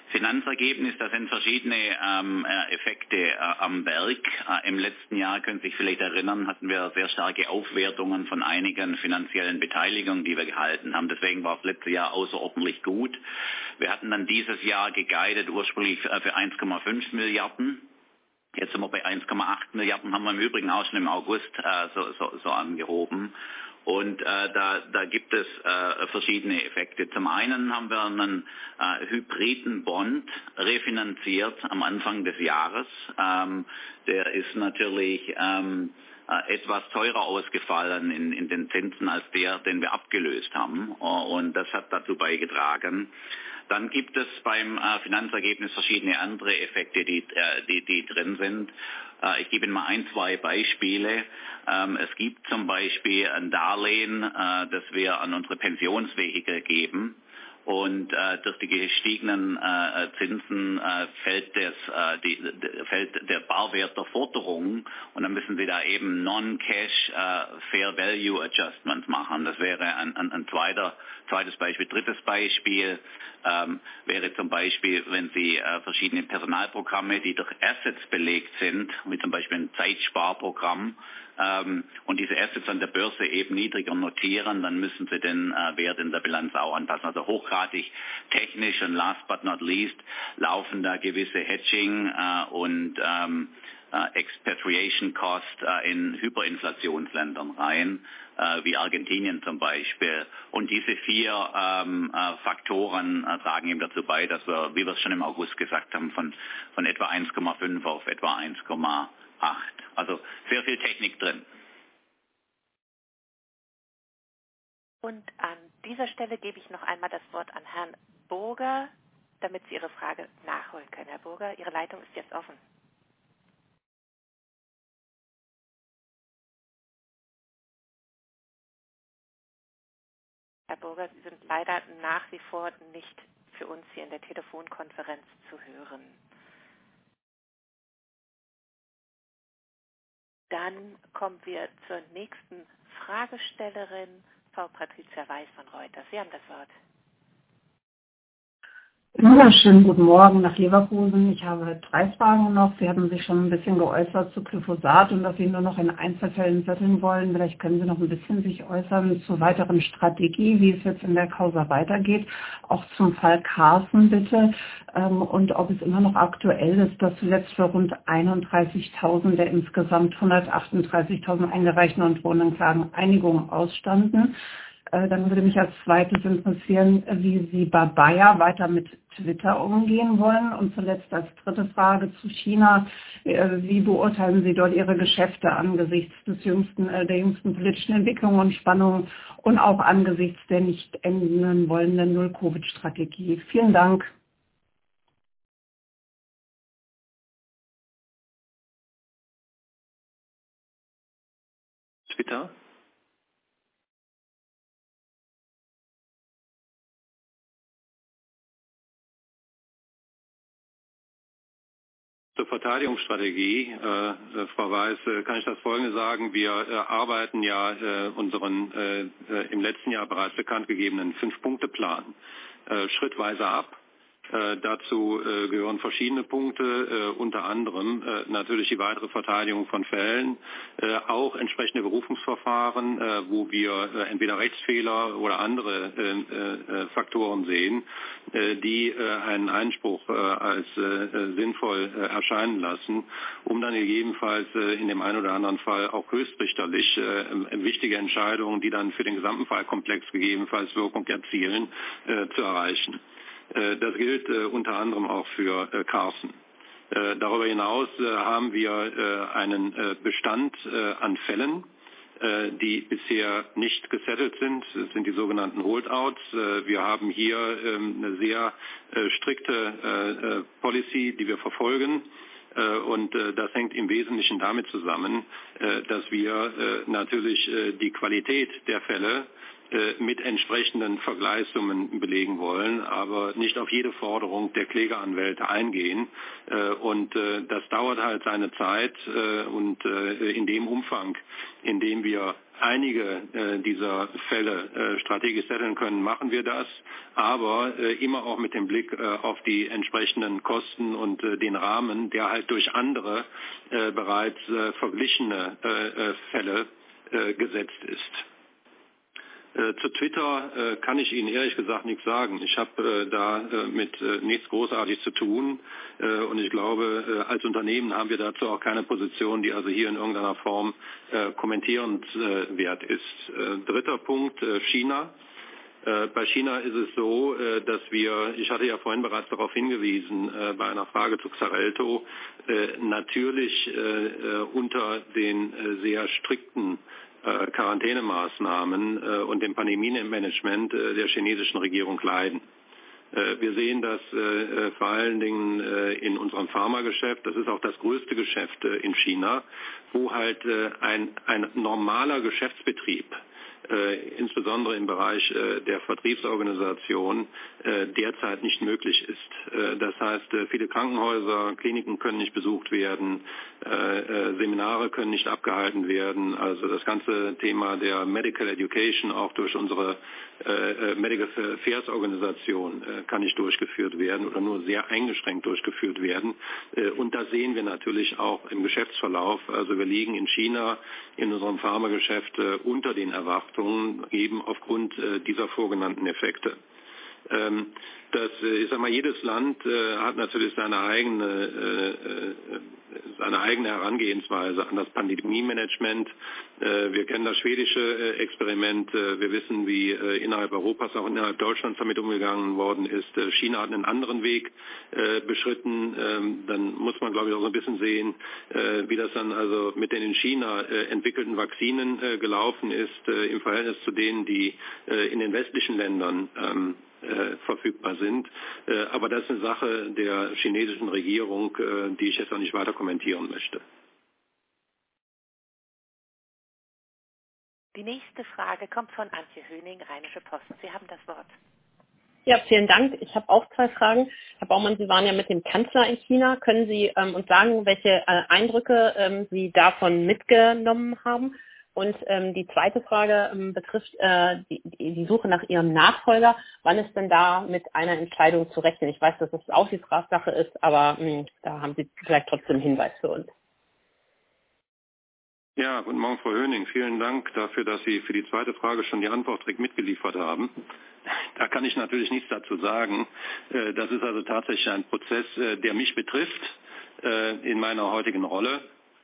Finanzergebnis, da sind verschiedene ähm, Effekte äh, am Werk. Äh, Im letzten Jahr, können Sie sich vielleicht erinnern, hatten wir sehr starke Aufwertungen von einigen finanziellen Beteiligungen, die wir gehalten haben. Deswegen war das letzte Jahr außerordentlich gut. Wir hatten dann dieses Jahr geguidet ursprünglich für eins Komma fünf Milliarden. Jetzt sind wir bei eins Komma acht Milliarden, haben wir im Übrigen auch schon im August äh, so, so, so angehoben. Und äh, da, da gibt es äh, verschiedene Effekte. Zum einen haben wir einen äh, hybriden Bond refinanziert am Anfang des Jahres. Ähm, der ist natürlich ähm, äh, etwas teurer ausgefallen in, in den Zinsen als der, den wir abgelöst haben. Und das hat dazu beigetragen. Dann gibt es beim äh, Finanzergebnis verschiedene andere Effekte, die, äh, die, die drin sind. Äh, ich gebe Ihnen mal ein, zwei Beispiele. Ähm, es gibt zum Beispiel ein Darlehen, äh, das wir an unsere Pensionsvehikel geben. Und äh, durch die gestiegenen äh, Zinsen äh, fällt, das, äh, die, de, fällt der Barwert der Forderung und dann müssen Sie da eben Non-Cash äh, Fair Value Adjustments machen. Das wäre ein, ein, ein zweiter, zweites Beispiel. Drittes Beispiel ähm, wäre zum Beispiel, wenn Sie äh, verschiedene Personalprogramme, die durch Assets belegt sind, wie zum Beispiel ein Zeitsparprogramm, ähm, und diese Assets an der Börse eben niedriger notieren, dann müssen Sie den äh, Wert in der Bilanz auch anpassen. Also hochgradig technisch und last but not least laufen da gewisse Hedging äh, und ähm, äh, Expatriation Cost äh, in Hyperinflationsländern rein, äh, wie Argentinien zum Beispiel. Und diese vier ähm, äh, Faktoren äh, tragen eben dazu bei, dass wir, wie wir es schon im August gesagt haben, von, von etwa eins Komma fünf auf etwa eins Komma acht. Also sehr viel Technik drin. Und an dieser Stelle gebe ich noch einmal das Wort an Herrn Burger, damit Sie Ihre Frage nachholen können. Herr Burger, Ihre Leitung ist jetzt offen. Herr Burger, Sie sind leider nach wie vor nicht für uns hier in der Telefonkonferenz zu hören. Dann kommen wir zur nächsten Fragestellerin, Frau Patricia Weiß von Reuters. Sie haben das Wort. Wunderschönen guten Morgen nach Leverkusen. Ich habe drei Fragen noch. Sie haben sich schon ein bisschen geäußert zu Glyphosat und dass Sie nur noch in Einzelfällen zetteln wollen. Vielleicht können Sie noch ein bisschen sich äußern zur weiteren Strategie, wie es jetzt in der Causa weitergeht. Auch zum Fall Carsten bitte. Und ob es immer noch aktuell ist, dass zuletzt für rund einunddreißigtausend der insgesamt hundertachtunddreißigtausend eingereichten und drohenden Klagen Einigung ausstanden. Dann würde mich als zweites interessieren, wie Sie bei Bayer weiter mit Twitter umgehen wollen. Und zuletzt als dritte Frage zu China. Wie beurteilen Sie dort Ihre Geschäfte angesichts des jüngsten, der jüngsten politischen Entwicklungen und Spannungen und auch angesichts der nicht enden wollenden Null-Covid-Strategie? Vielen Dank. Twitter? Zur Verteidigungsstrategie, äh, Frau Weiß, äh, kann ich das Folgende sagen. Wir äh, arbeiten ja äh, unseren äh, äh, im letzten Jahr bereits bekannt gegebenen Fünf-Punkte-Plan äh, schrittweise ab. Äh, dazu äh, gehören verschiedene Punkte, äh, unter anderem äh, natürlich die weitere Verteidigung von Fällen, äh, auch entsprechende Berufungsverfahren, äh, wo wir äh, entweder Rechtsfehler oder andere äh, äh, Faktoren sehen, äh, die äh, einen Einspruch äh, als äh, sinnvoll äh, erscheinen lassen, um dann gegebenenfalls äh, in dem einen oder anderen Fall auch höchstrichterlich äh, wichtige Entscheidungen, die dann für den gesamten Fallkomplex gegebenenfalls Wirkung erzielen, äh, zu erreichen. Das gilt äh, unter anderem auch für äh, Carsten. Äh, darüber hinaus äh, haben wir äh, einen äh, Bestand äh, an Fällen, äh, die bisher nicht gesettelt sind. Das sind die sogenannten Holdouts. Äh, wir haben hier äh, eine sehr äh, strikte äh, Policy, die wir verfolgen. Äh, und äh, das hängt im Wesentlichen damit zusammen, äh, dass wir äh, natürlich äh, die Qualität der Fälle mit entsprechenden Vergleichssummen belegen wollen, aber nicht auf jede Forderung der Klägeranwälte eingehen. Und das dauert halt seine Zeit und in dem Umfang, in dem wir einige äh, dieser Fälle äh, strategisch setteln können, machen wir das, aber äh, immer auch mit dem Blick äh, auf die entsprechenden Kosten und äh, den Rahmen, der halt durch andere äh, bereits äh, verglichene äh, Fälle äh, gesetzt ist. Äh, zu Twitter äh, kann ich Ihnen ehrlich gesagt nichts sagen. Ich habe äh, da äh, mit äh, nichts großartig zu tun äh, und ich glaube, äh, als Unternehmen haben wir dazu auch keine Position, die also hier in irgendeiner Form äh, kommentierenswert ist. Äh, dritter Punkt, äh, China. Äh, bei China ist es so, äh, dass wir, ich hatte ja vorhin bereits darauf hingewiesen, äh, bei einer Frage zu Xarelto, äh, natürlich äh, äh, unter den äh, sehr strikten Äh, Quarantänemaßnahmen äh, und dem Pandemiemanagement äh, der chinesischen Regierung leiden. Äh, wir sehen das äh, vor allen Dingen äh, in unserem Pharmageschäft. Das ist auch das größte Geschäft äh, in China, wo halt äh, ein, ein normaler Geschäftsbetrieb Äh, insbesondere im Bereich äh, der Vertriebsorganisation äh, derzeit nicht möglich ist. Äh, das heißt, äh, viele Krankenhäuser, Kliniken können nicht besucht werden, äh, äh, Seminare können nicht abgehalten werden. Also das ganze Thema der Medical Education auch durch unsere äh, Medical Affairs Organisation äh, kann nicht durchgeführt werden oder nur sehr eingeschränkt durchgeführt werden. Äh, und das sehen wir natürlich auch im Geschäftsverlauf. Also wir liegen in China in unserem Pharmageschäft äh, unter den Erwartungen, eben aufgrund äh, dieser vorgenannten Effekte. Ähm, das, äh, ich sag mal, jedes Land äh, hat natürlich seine eigene, äh, äh, seine eigene Herangehensweise an das Pandemie-Management. Äh, wir kennen das schwedische äh, Experiment. Äh, wir wissen, wie äh, innerhalb Europas, auch innerhalb Deutschlands damit umgegangen worden ist. Äh, China hat einen anderen Weg äh, beschritten. Ähm, dann muss man, glaube ich, auch so ein bisschen sehen, äh, wie das dann also mit den in China äh, entwickelten Vakzinen äh, gelaufen ist, äh, im Verhältnis zu denen, die äh, in den westlichen Ländern ähm, Äh, verfügbar sind. Äh, aber das ist eine Sache der chinesischen Regierung, äh, die ich jetzt auch nicht weiter kommentieren möchte. Die nächste Frage kommt von Antje Höning, Rheinische Post. Sie haben das Wort. Ja, vielen Dank. Ich habe auch zwei Fragen. Herr Baumann, Sie waren ja mit dem Kanzler in China. Können Sie ähm, uns sagen, welche äh, Eindrücke ähm, Sie davon mitgenommen haben? Und ähm, die zweite Frage ähm, betrifft äh, die, die Suche nach Ihrem Nachfolger. Wann ist denn da mit einer Entscheidung zu rechnen? Ich weiß, dass das Aufsichtsratssache ist, aber mh, da haben Sie vielleicht trotzdem einen Hinweis für uns. Ja, guten Morgen, Frau Höning. Vielen Dank dafür, dass Sie für die zweite Frage schon die Antwort direkt mitgeliefert haben. Da kann ich natürlich nichts dazu sagen. Das ist also tatsächlich ein Prozess, der mich betrifft in meiner heutigen Rolle.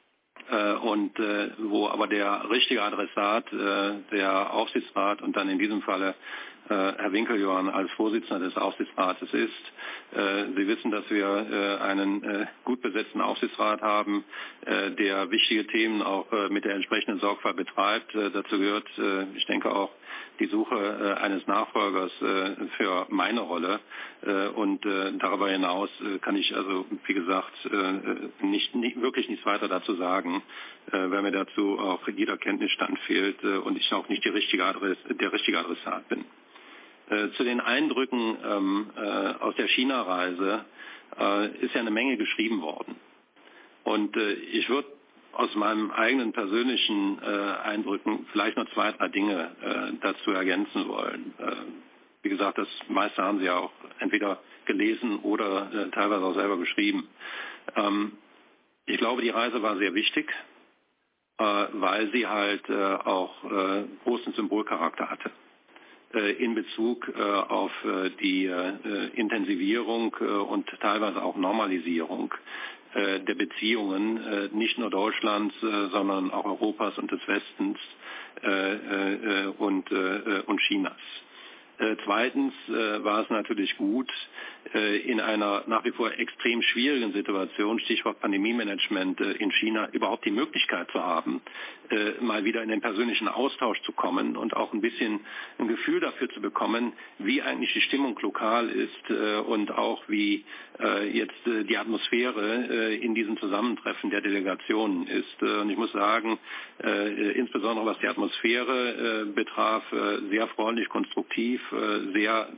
Und äh, wo aber der richtige Adressat, äh, der Aufsichtsrat und dann in diesem Falle äh, Herr Winkeljohann als Vorsitzender des Aufsichtsrates ist. Äh, Sie wissen, dass wir äh, einen äh, gut besetzten Aufsichtsrat haben, äh, der wichtige Themen auch äh, mit der entsprechenden Sorgfalt betreibt. Äh, dazu gehört, äh, ich denke auch, die Suche äh, eines Nachfolgers äh, für meine Rolle. Äh, und äh, darüber hinaus äh, kann ich also, wie gesagt, äh, nicht, nicht, wirklich nichts weiter dazu sagen, äh, weil mir dazu auch jeder Kenntnisstand fehlt äh, und ich auch nicht die richtige Adress, der richtige Adressat bin. Äh, zu den Eindrücken ähm, äh, aus der China-Reise äh, ist ja eine Menge geschrieben worden. Und äh, ich würde aus meinen eigenen persönlichen äh, Eindrücken vielleicht noch zwei, drei Dinge äh, dazu ergänzen wollen. Äh, wie gesagt, das meiste haben Sie ja auch entweder gelesen oder äh, teilweise auch selber geschrieben. Ähm, ich glaube, die Reise war sehr wichtig, äh, weil sie halt äh, auch äh, großen Symbolcharakter hatte äh, in Bezug äh, auf äh, die äh, Intensivierung äh, und teilweise auch Normalisierung der Beziehungen äh, nicht nur Deutschlands, äh, sondern auch Europas und des Westens äh, äh, und, äh, und Chinas. Äh, zweitens äh, war es natürlich gut, äh, in einer nach wie vor extrem schwierigen Situation, Stichwort Pandemiemanagement äh, in China, überhaupt die Möglichkeit zu haben, äh, mal wieder in den persönlichen Austausch zu kommen und auch ein bisschen ein Gefühl dafür zu bekommen, wie eigentlich die Stimmung lokal ist äh, und auch wie äh, jetzt äh, die Atmosphäre äh, in diesem Zusammentreffen der Delegationen ist. Äh, und ich muss sagen, äh, insbesondere was die Atmosphäre äh, betraf, äh, sehr freundlich, konstruktiv, sehr,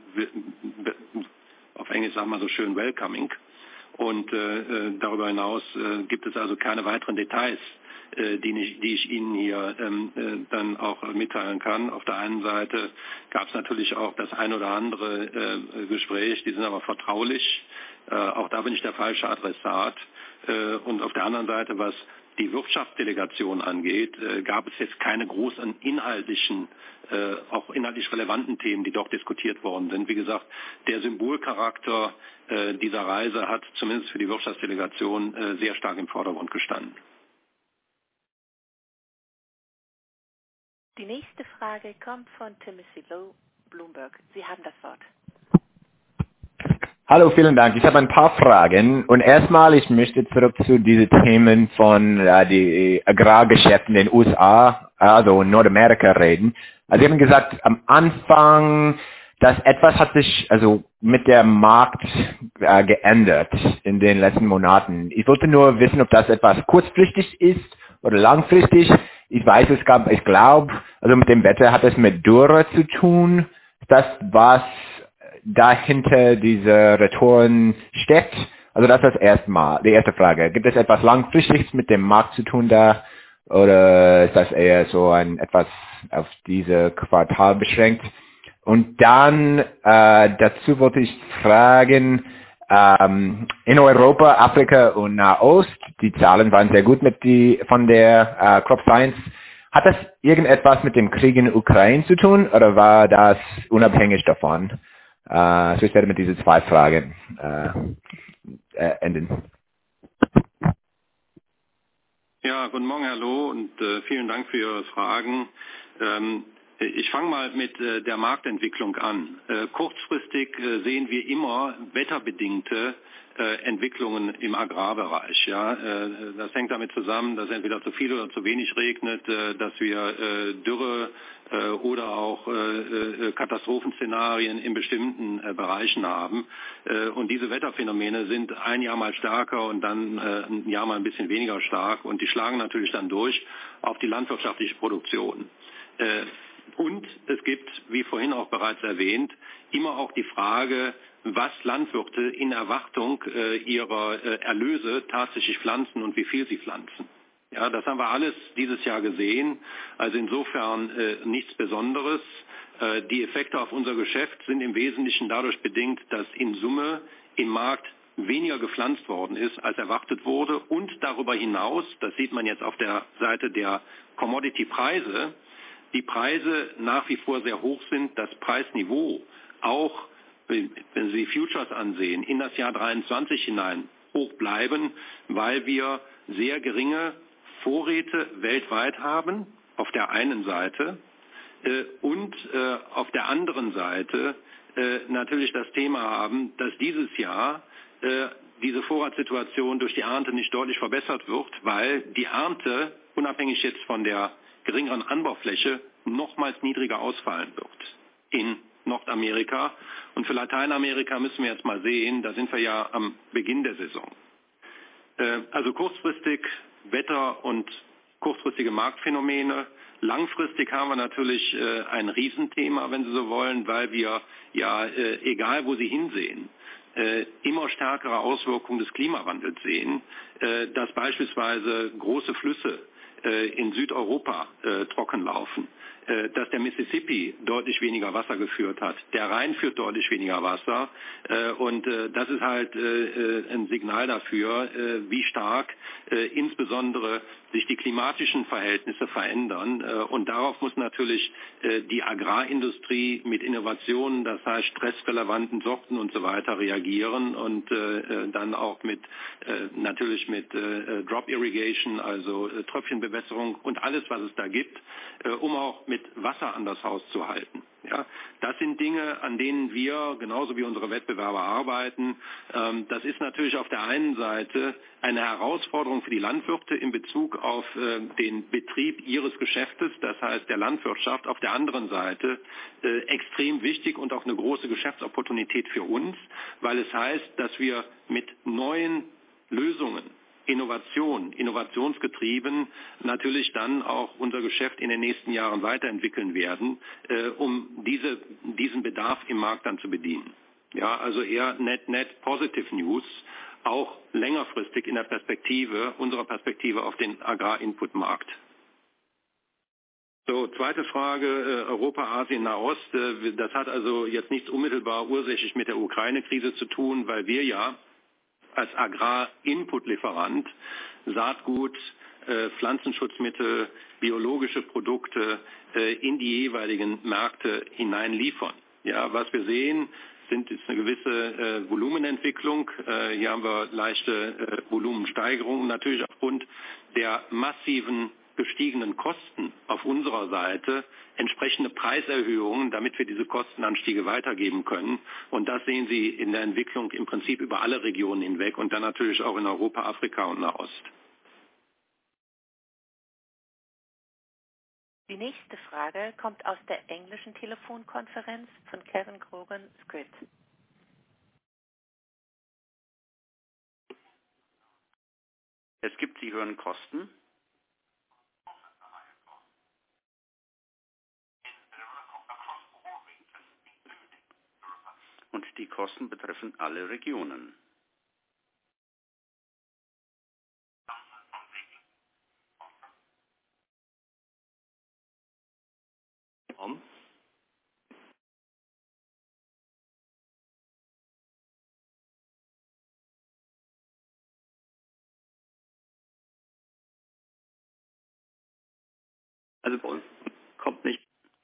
auf Englisch sagen wir so schön, welcoming. Und äh, darüber hinaus äh, gibt es also keine weiteren Details, die, nicht, die ich Ihnen hier ähm, dann auch mitteilen kann. Auf der einen Seite gab es natürlich auch das ein oder andere äh, Gespräch, die sind aber vertraulich. Äh, auch da bin ich der falsche Adressat. Äh, und auf der anderen Seite, was die Wirtschaftsdelegation angeht, äh, gab es jetzt keine großen inhaltlichen, äh, auch inhaltlich relevanten Themen, die dort diskutiert worden sind. Wie gesagt, der Symbolcharakter äh, dieser Reise hat zumindest für die Wirtschaftsdelegation äh, sehr stark im Vordergrund gestanden. Die nächste Frage kommt von Timothy Lowe, Bloomberg. Sie haben das Wort. Hallo, vielen Dank. Ich habe ein paar Fragen. Und erstmal, ich möchte zurück zu diesen Themen von äh, die Agrargeschäften in den U S A, also in Nordamerika reden. Also Sie haben gesagt, am Anfang, dass etwas hat sich also mit der Markt äh, geändert in den letzten Monaten. Ich wollte nur wissen, ob das etwas kurzfristig ist oder langfristig. Ich weiß, es gab, ich glaube, also mit dem Wetter hat es mit Dürre zu tun. Das, was dahinter diese Retouren steckt. Also das ist das erste Mal, die erste Frage. Gibt es etwas Langfristiges mit dem Markt zu tun da? Oder ist das eher so ein etwas auf diese Quartal beschränkt? Und dann äh, dazu wollte ich fragen, ähm, in Europa, Afrika und Nahost, die Zahlen waren sehr gut mit die von der äh, Crop Science. Hat das irgendetwas mit dem Krieg in der Ukraine zu tun oder war das unabhängig davon? Äh, so ich werde mit diesen zwei Fragen äh, äh, enden. Ja, guten Morgen, Herr Loh, und äh, vielen Dank für Ihre Fragen. Ähm, ich fange mal mit äh, der Marktentwicklung an. Äh, kurzfristig äh, sehen wir immer wetterbedingte äh, Entwicklungen im Agrarbereich. Ja? Äh, das hängt damit zusammen, dass entweder zu viel oder zu wenig regnet, äh, dass wir äh, Dürre äh, oder auch äh, äh, Katastrophenszenarien in bestimmten äh, Bereichen haben. Äh, und diese Wetterphänomene sind ein Jahr mal stärker und dann äh, ein Jahr mal ein bisschen weniger stark. Und die schlagen natürlich dann durch auf die landwirtschaftliche Produktion. Äh, Und es gibt, wie vorhin auch bereits erwähnt, immer auch die Frage, was Landwirte in Erwartung äh, ihrer äh, Erlöse tatsächlich pflanzen und wie viel sie pflanzen. Ja, das haben wir alles dieses Jahr gesehen. Also insofern äh, nichts Besonderes. Äh, die Effekte auf unser Geschäft sind im Wesentlichen dadurch bedingt, dass in Summe im Markt weniger gepflanzt worden ist, als erwartet wurde. Und darüber hinaus, das sieht man jetzt auf der Seite der Commodity-Preise, die Preise nach wie vor sehr hoch sind, das Preisniveau auch, wenn Sie die Futures ansehen, in das Jahr dreiundzwanzig hinein hoch bleiben, weil wir sehr geringe Vorräte weltweit haben, auf der einen Seite, äh, und äh, auf der anderen Seite äh, natürlich das Thema haben, dass dieses Jahr äh, diese Vorratssituation durch die Ernte nicht deutlich verbessert wird, weil die Ernte, unabhängig jetzt von der geringeren Anbaufläche, nochmals niedriger ausfallen wird in Nordamerika. Und für Lateinamerika müssen wir jetzt mal sehen, da sind wir ja am Beginn der Saison. Äh, also kurzfristig Wetter und kurzfristige Marktphänomene. Langfristig haben wir natürlich äh, ein Riesenthema, wenn Sie so wollen, weil wir ja, äh, egal wo Sie hinsehen, äh, immer stärkere Auswirkungen des Klimawandels sehen, äh, dass beispielsweise große Flüsse äh, in Südeuropa äh, trocken laufen, äh, dass der Mississippi deutlich weniger Wasser geführt hat, der Rhein führt deutlich weniger Wasser, äh, und äh, das ist halt äh, ein Signal dafür, äh, wie stark äh, insbesondere sich die klimatischen Verhältnisse verändern, äh, und darauf muss natürlich äh, die Agrarindustrie mit Innovationen, das heißt stressrelevanten Sorten und so weiter reagieren und äh, dann auch mit äh, natürlich mit äh, Drop Irrigation, also äh, Tröpfchenbewässerung und alles, was es da gibt, äh, um auch mit Wasser an das Haus zu halten. Ja, das sind Dinge, an denen wir genauso wie unsere Wettbewerber arbeiten. Ähm, das ist natürlich auf der einen Seite eine Herausforderung für die Landwirte in Bezug auf äh, den Betrieb ihres Geschäftes, das heißt der Landwirtschaft. Auf der anderen Seite äh, extrem wichtig und auch eine große Geschäftsopportunität für uns, weil es heißt, dass wir mit neuen Lösungen, Innovation, innovationsgetrieben natürlich dann auch unser Geschäft in den nächsten Jahren weiterentwickeln werden, äh, um diese, diesen Bedarf im Markt dann zu bedienen. Ja, also eher net, net positive News, auch längerfristig in der Perspektive, unserer Perspektive auf den Agrarinputmarkt. So, zweite Frage, äh, Europa, Asien, Nahost. Äh, das hat also jetzt nichts unmittelbar ursächlich mit der Ukraine-Krise zu tun, weil wir ja als Agrarinputlieferant Saatgut, äh, Pflanzenschutzmittel, biologische Produkte äh, in die jeweiligen Märkte hineinliefern. Ja, was wir sehen, sind ist eine gewisse äh, Volumenentwicklung. Äh, hier haben wir leichte äh, Volumensteigerungen, natürlich aufgrund der massiven gestiegenen Kosten auf unserer Seite entsprechende Preiserhöhungen, damit wir diese Kostenanstiege weitergeben können. Und das sehen Sie in der Entwicklung im Prinzip über alle Regionen hinweg und dann natürlich auch in Europa, Afrika und Nahost. Die nächste Frage kommt aus der englischen Telefonkonferenz von Kevin Grogan Scritt. Es gibt die höheren Kosten. Und die Kosten betreffen alle Regionen. Um. Also bei uns kommt nicht.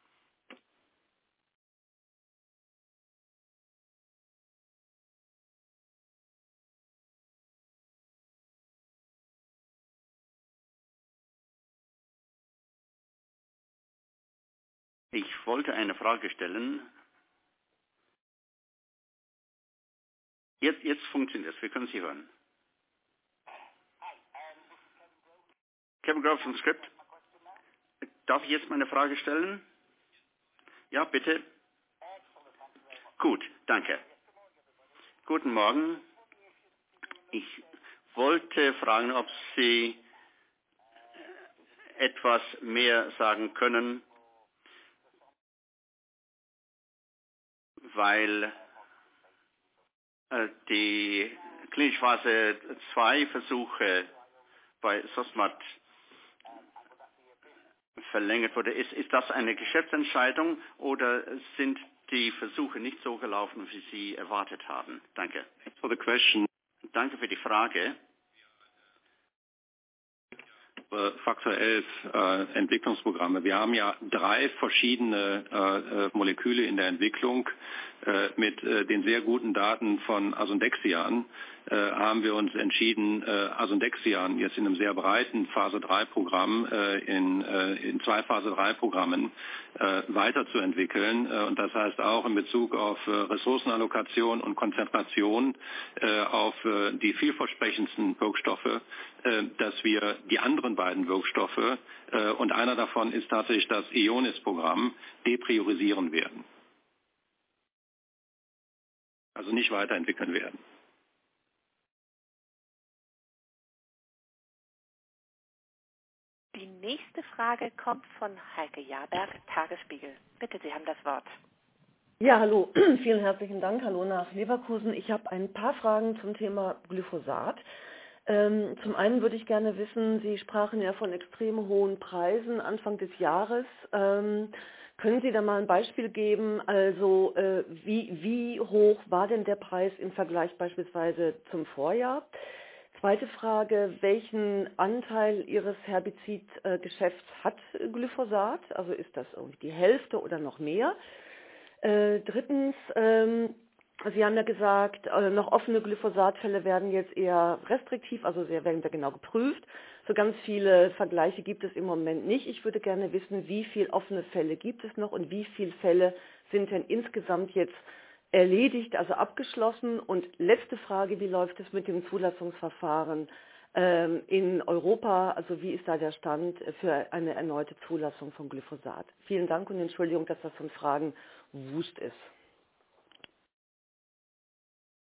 Ich wollte eine Frage stellen. Jetzt, jetzt funktioniert es, wir können Sie hören. Kevin Grogan vom Script. Darf ich jetzt meine Frage stellen? Ja, bitte. Gut, danke. Guten Morgen. Ich wollte fragen, ob Sie etwas mehr sagen können, weil äh, die klinische Phase zwei Versuche bei Sosmat verlängert wurde. Ist, ist das eine Geschäftsentscheidung oder sind die Versuche nicht so gelaufen, wie Sie erwartet haben? Danke. For the question. Danke für die Frage. Faktor elf äh, Entwicklungsprogramme. Wir haben ja drei verschiedene äh, Moleküle in der Entwicklung. Äh, mit äh, den sehr guten Daten von Asundexian äh, haben wir uns entschieden, äh, Asundexian jetzt in einem sehr breiten Phase drei Programm, äh, in, äh, in zwei Phase drei Programmen äh, weiterzuentwickeln. Äh, und das heißt auch in Bezug auf äh, Ressourcenallokation und Konzentration äh, auf äh, die vielversprechendsten Wirkstoffe, äh, dass wir die anderen beiden Wirkstoffe, äh, und einer davon ist tatsächlich das Ionis-Programm, depriorisieren werden. Also nicht weiterentwickeln werden. Die nächste Frage kommt von Heike Jaberg, Tagesspiegel. Bitte, Sie haben das Wort. Ja, hallo. Vielen herzlichen Dank. Hallo nach Leverkusen. Ich habe ein paar Fragen zum Thema Glyphosat. Ähm, zum einen würde ich gerne wissen, Sie sprachen ja von extrem hohen Preisen Anfang des Jahres. Ähm, können Sie da mal ein Beispiel geben? Also äh, wie, wie hoch war denn der Preis im Vergleich beispielsweise zum Vorjahr? Zweite Frage, welchen Anteil Ihres Herbizidgeschäfts hat Glyphosat? Also ist das irgendwie die Hälfte oder noch mehr? Äh, drittens, ähm, Sie haben ja gesagt, äh, noch offene Glyphosatfälle werden jetzt eher restriktiv, also sie werden da genau geprüft. So ganz viele Vergleiche gibt es im Moment nicht. Ich würde gerne wissen, wie viele offene Fälle gibt es noch und wie viele Fälle sind denn insgesamt jetzt erledigt, also abgeschlossen. Und letzte Frage, wie läuft es mit dem Zulassungsverfahren ähm, in Europa? Also wie ist da der Stand für eine erneute Zulassung von Glyphosat? Vielen Dank und Entschuldigung, dass das von Fragen wust ist.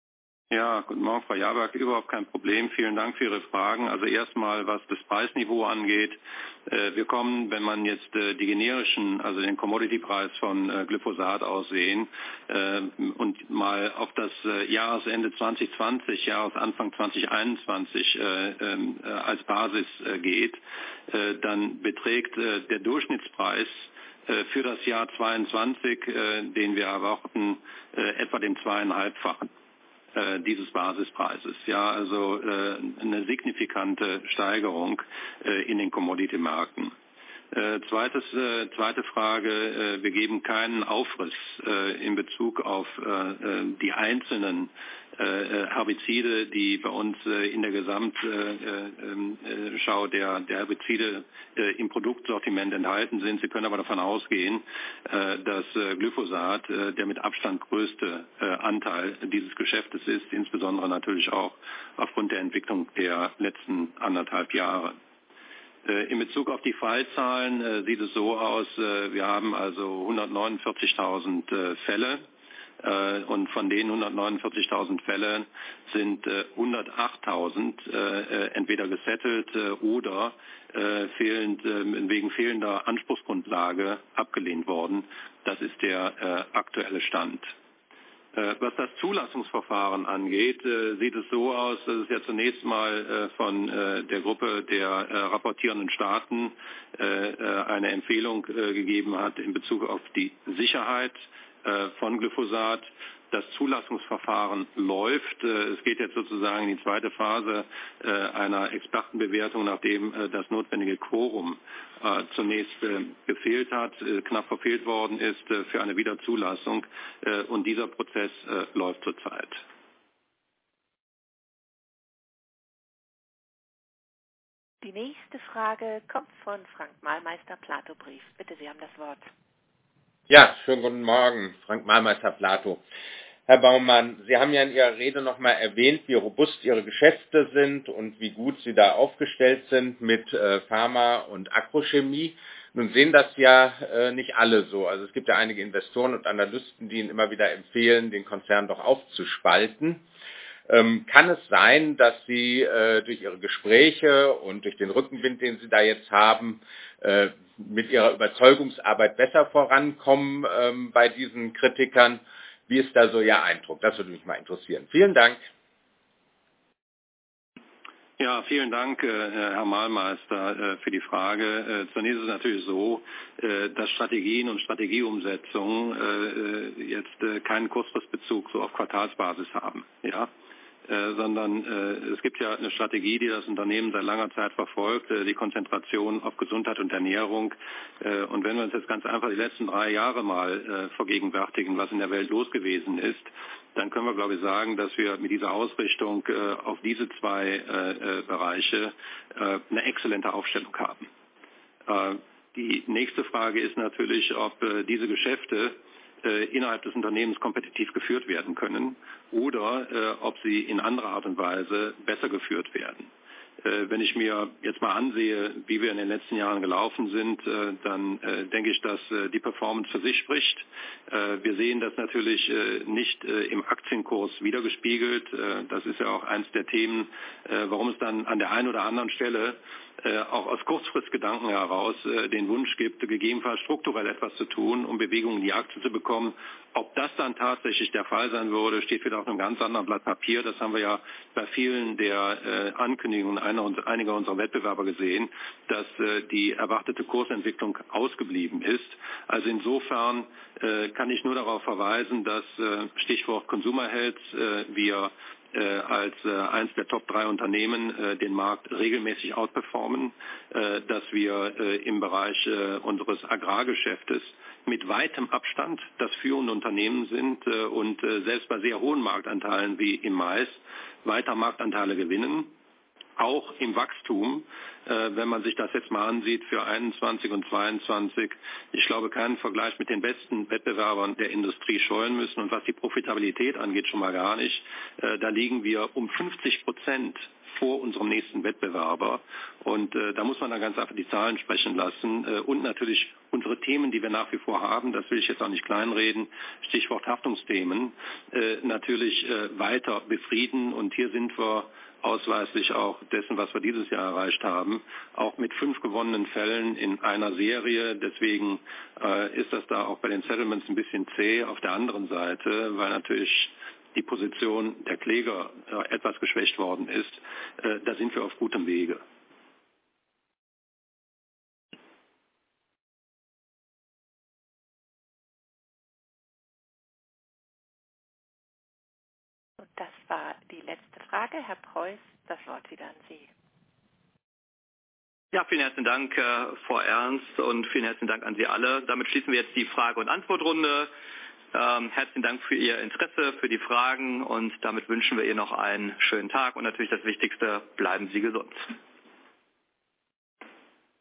Ja, guten Morgen, Frau Jaberg. Überhaupt kein Problem. Vielen Dank für Ihre Fragen. Also erstmal, was das Preisniveau angeht. Äh, wir kommen, wenn man jetzt äh, die generischen, also den Commodity-Preis von äh, Glyphosat aussehen äh, und mal auf das äh, Jahresende zwanzig zwanzig, Jahresanfang zwanzig einundzwanzig äh, äh, als Basis äh, geht, äh, dann beträgt äh, der Durchschnittspreis äh, für das Jahr zweiundzwanzig, äh, den wir erwarten, äh, etwa dem zweieinhalbfachen dieses Basispreises. Ja, also äh, eine signifikante Steigerung äh, in den Commodity-Märkten. Äh, zweites, äh, zweite Frage, äh, wir geben keinen Aufriss äh, in Bezug auf äh, die einzelnen äh, Herbizide, die bei uns äh, in der Gesamtschau äh, der, der Herbizide äh, im Produktsortiment enthalten sind. Sie können aber davon ausgehen, äh, dass äh, Glyphosat äh, der mit Abstand größte äh, Anteil dieses Geschäftes ist, insbesondere natürlich auch aufgrund der Entwicklung der letzten anderthalb Jahre. In Bezug auf die Fallzahlen äh, sieht es so aus, äh, wir haben also hundertneunundvierzigtausend äh, Fälle äh, und von den hundertneunundvierzigtausend Fällen sind äh, hundertachttausend äh, entweder gesettelt äh, oder äh, fehlend, äh, wegen fehlender Anspruchsgrundlage abgelehnt worden. Das ist der äh, aktuelle Stand. Was das Zulassungsverfahren angeht, sieht es so aus, dass es ja zunächst mal von der Gruppe der rapportierenden Staaten eine Empfehlung gegeben hat in Bezug auf die Sicherheit von Glyphosat. Das Zulassungsverfahren läuft. Es geht jetzt sozusagen in die zweite Phase einer Expertenbewertung, nachdem das notwendige Quorum zunächst gefehlt hat, knapp verfehlt worden ist für eine Wiederzulassung. Und dieser Prozess läuft zurzeit. Die nächste Frage kommt von Frank Mahlmeister, Plato-Brief. Bitte, Sie haben das Wort. Ja, schönen guten Morgen, Frank Mahlmeister, Plato. Herr Baumann, Sie haben ja in Ihrer Rede nochmal erwähnt, wie robust Ihre Geschäfte sind und wie gut Sie da aufgestellt sind mit äh, Pharma und Agrochemie. Nun sehen das ja äh, nicht alle so. Also es gibt ja einige Investoren und Analysten, die Ihnen immer wieder empfehlen, den Konzern doch aufzuspalten. Ähm, kann es sein, dass Sie äh, durch Ihre Gespräche und durch den Rückenwind, den Sie da jetzt haben, äh, mit Ihrer Überzeugungsarbeit besser vorankommen ähm, bei diesen Kritikern? Wie ist da so Ihr Eindruck? Das würde mich mal interessieren. Vielen Dank. Ja, vielen Dank, Herr Mahlmeister, für die Frage. Zunächst ist es natürlich so, dass Strategien und Strategieumsetzung jetzt keinen Kurzfristbezug so auf Quartalsbasis haben. Ja. Äh, sondern äh, es gibt ja eine Strategie, die das Unternehmen seit langer Zeit verfolgt, äh, die Konzentration auf Gesundheit und Ernährung. Äh, und wenn wir uns jetzt ganz einfach die letzten drei Jahre mal äh, vergegenwärtigen, was in der Welt los gewesen ist, dann können wir, glaube ich, sagen, dass wir mit dieser Ausrichtung äh, auf diese zwei äh, äh, Bereiche äh, eine exzellente Aufstellung haben. Äh, die nächste Frage ist natürlich, ob äh, diese Geschäfte innerhalb des Unternehmens kompetitiv geführt werden können oder äh, ob sie in anderer Art und Weise besser geführt werden. Äh, wenn ich mir jetzt mal ansehe, wie wir in den letzten Jahren gelaufen sind, äh, dann äh, denke ich, dass äh, die Performance für sich spricht. Äh, wir sehen das natürlich äh, nicht äh, im Aktienkurs wiedergespiegelt. Äh, das ist ja auch eins der Themen, äh, warum es dann an der einen oder anderen Stelle äh, auch aus Kurzfristgedanken heraus äh, den Wunsch gibt, gegebenenfalls strukturell etwas zu tun, um Bewegungen in die Aktie zu bekommen. Ob das dann tatsächlich der Fall sein würde, steht wieder auf einem ganz anderen Blatt Papier. Das haben wir ja bei vielen der äh, Ankündigungen einer, einiger unserer Wettbewerber gesehen, dass äh, die erwartete Kursentwicklung ausgeblieben ist. Also insofern äh, kann ich nur darauf verweisen, dass äh, Stichwort Consumer Health äh, wir äh, als äh, eins der Top drei Unternehmen äh, den Markt regelmäßig outperformen, äh, dass wir äh, im Bereich äh, unseres Agrargeschäftes mit weitem Abstand das führende Unternehmen sind äh, und äh, selbst bei sehr hohen Marktanteilen wie im Mais weiter Marktanteile gewinnen. Auch im Wachstum, äh, wenn man sich das jetzt mal ansieht für einundzwanzig und zweiundzwanzig, ich glaube, keinen Vergleich mit den besten Wettbewerbern der Industrie scheuen müssen. Und was die Profitabilität angeht, schon mal gar nicht. Äh, da liegen wir um fünfzig Prozent vor unserem nächsten Wettbewerber. Und äh, da muss man dann ganz einfach die Zahlen sprechen lassen. Äh, und natürlich unsere Themen, die wir nach wie vor haben, das will ich jetzt auch nicht kleinreden, Stichwort Haftungsthemen, äh, natürlich äh, weiter befrieden. Und hier sind wir ausweislich auch dessen, was wir dieses Jahr erreicht haben, auch mit fünf gewonnenen Fällen in einer Serie. Deswegen äh, ist das da auch bei den Settlements ein bisschen zäh auf der anderen Seite, weil natürlich die Position der Kläger äh, etwas geschwächt worden ist. Äh, da sind wir auf gutem Wege. Und das war die letzte Frage. Herr Preuß, das Wort wieder an Sie. Ja, vielen herzlichen Dank, äh, Frau Ernst, und vielen herzlichen Dank an Sie alle. Damit schließen wir jetzt die Frage- und Antwortrunde. Ähm, herzlichen Dank für Ihr Interesse, für die Fragen, und damit wünschen wir Ihnen noch einen schönen Tag und natürlich das Wichtigste, bleiben Sie gesund.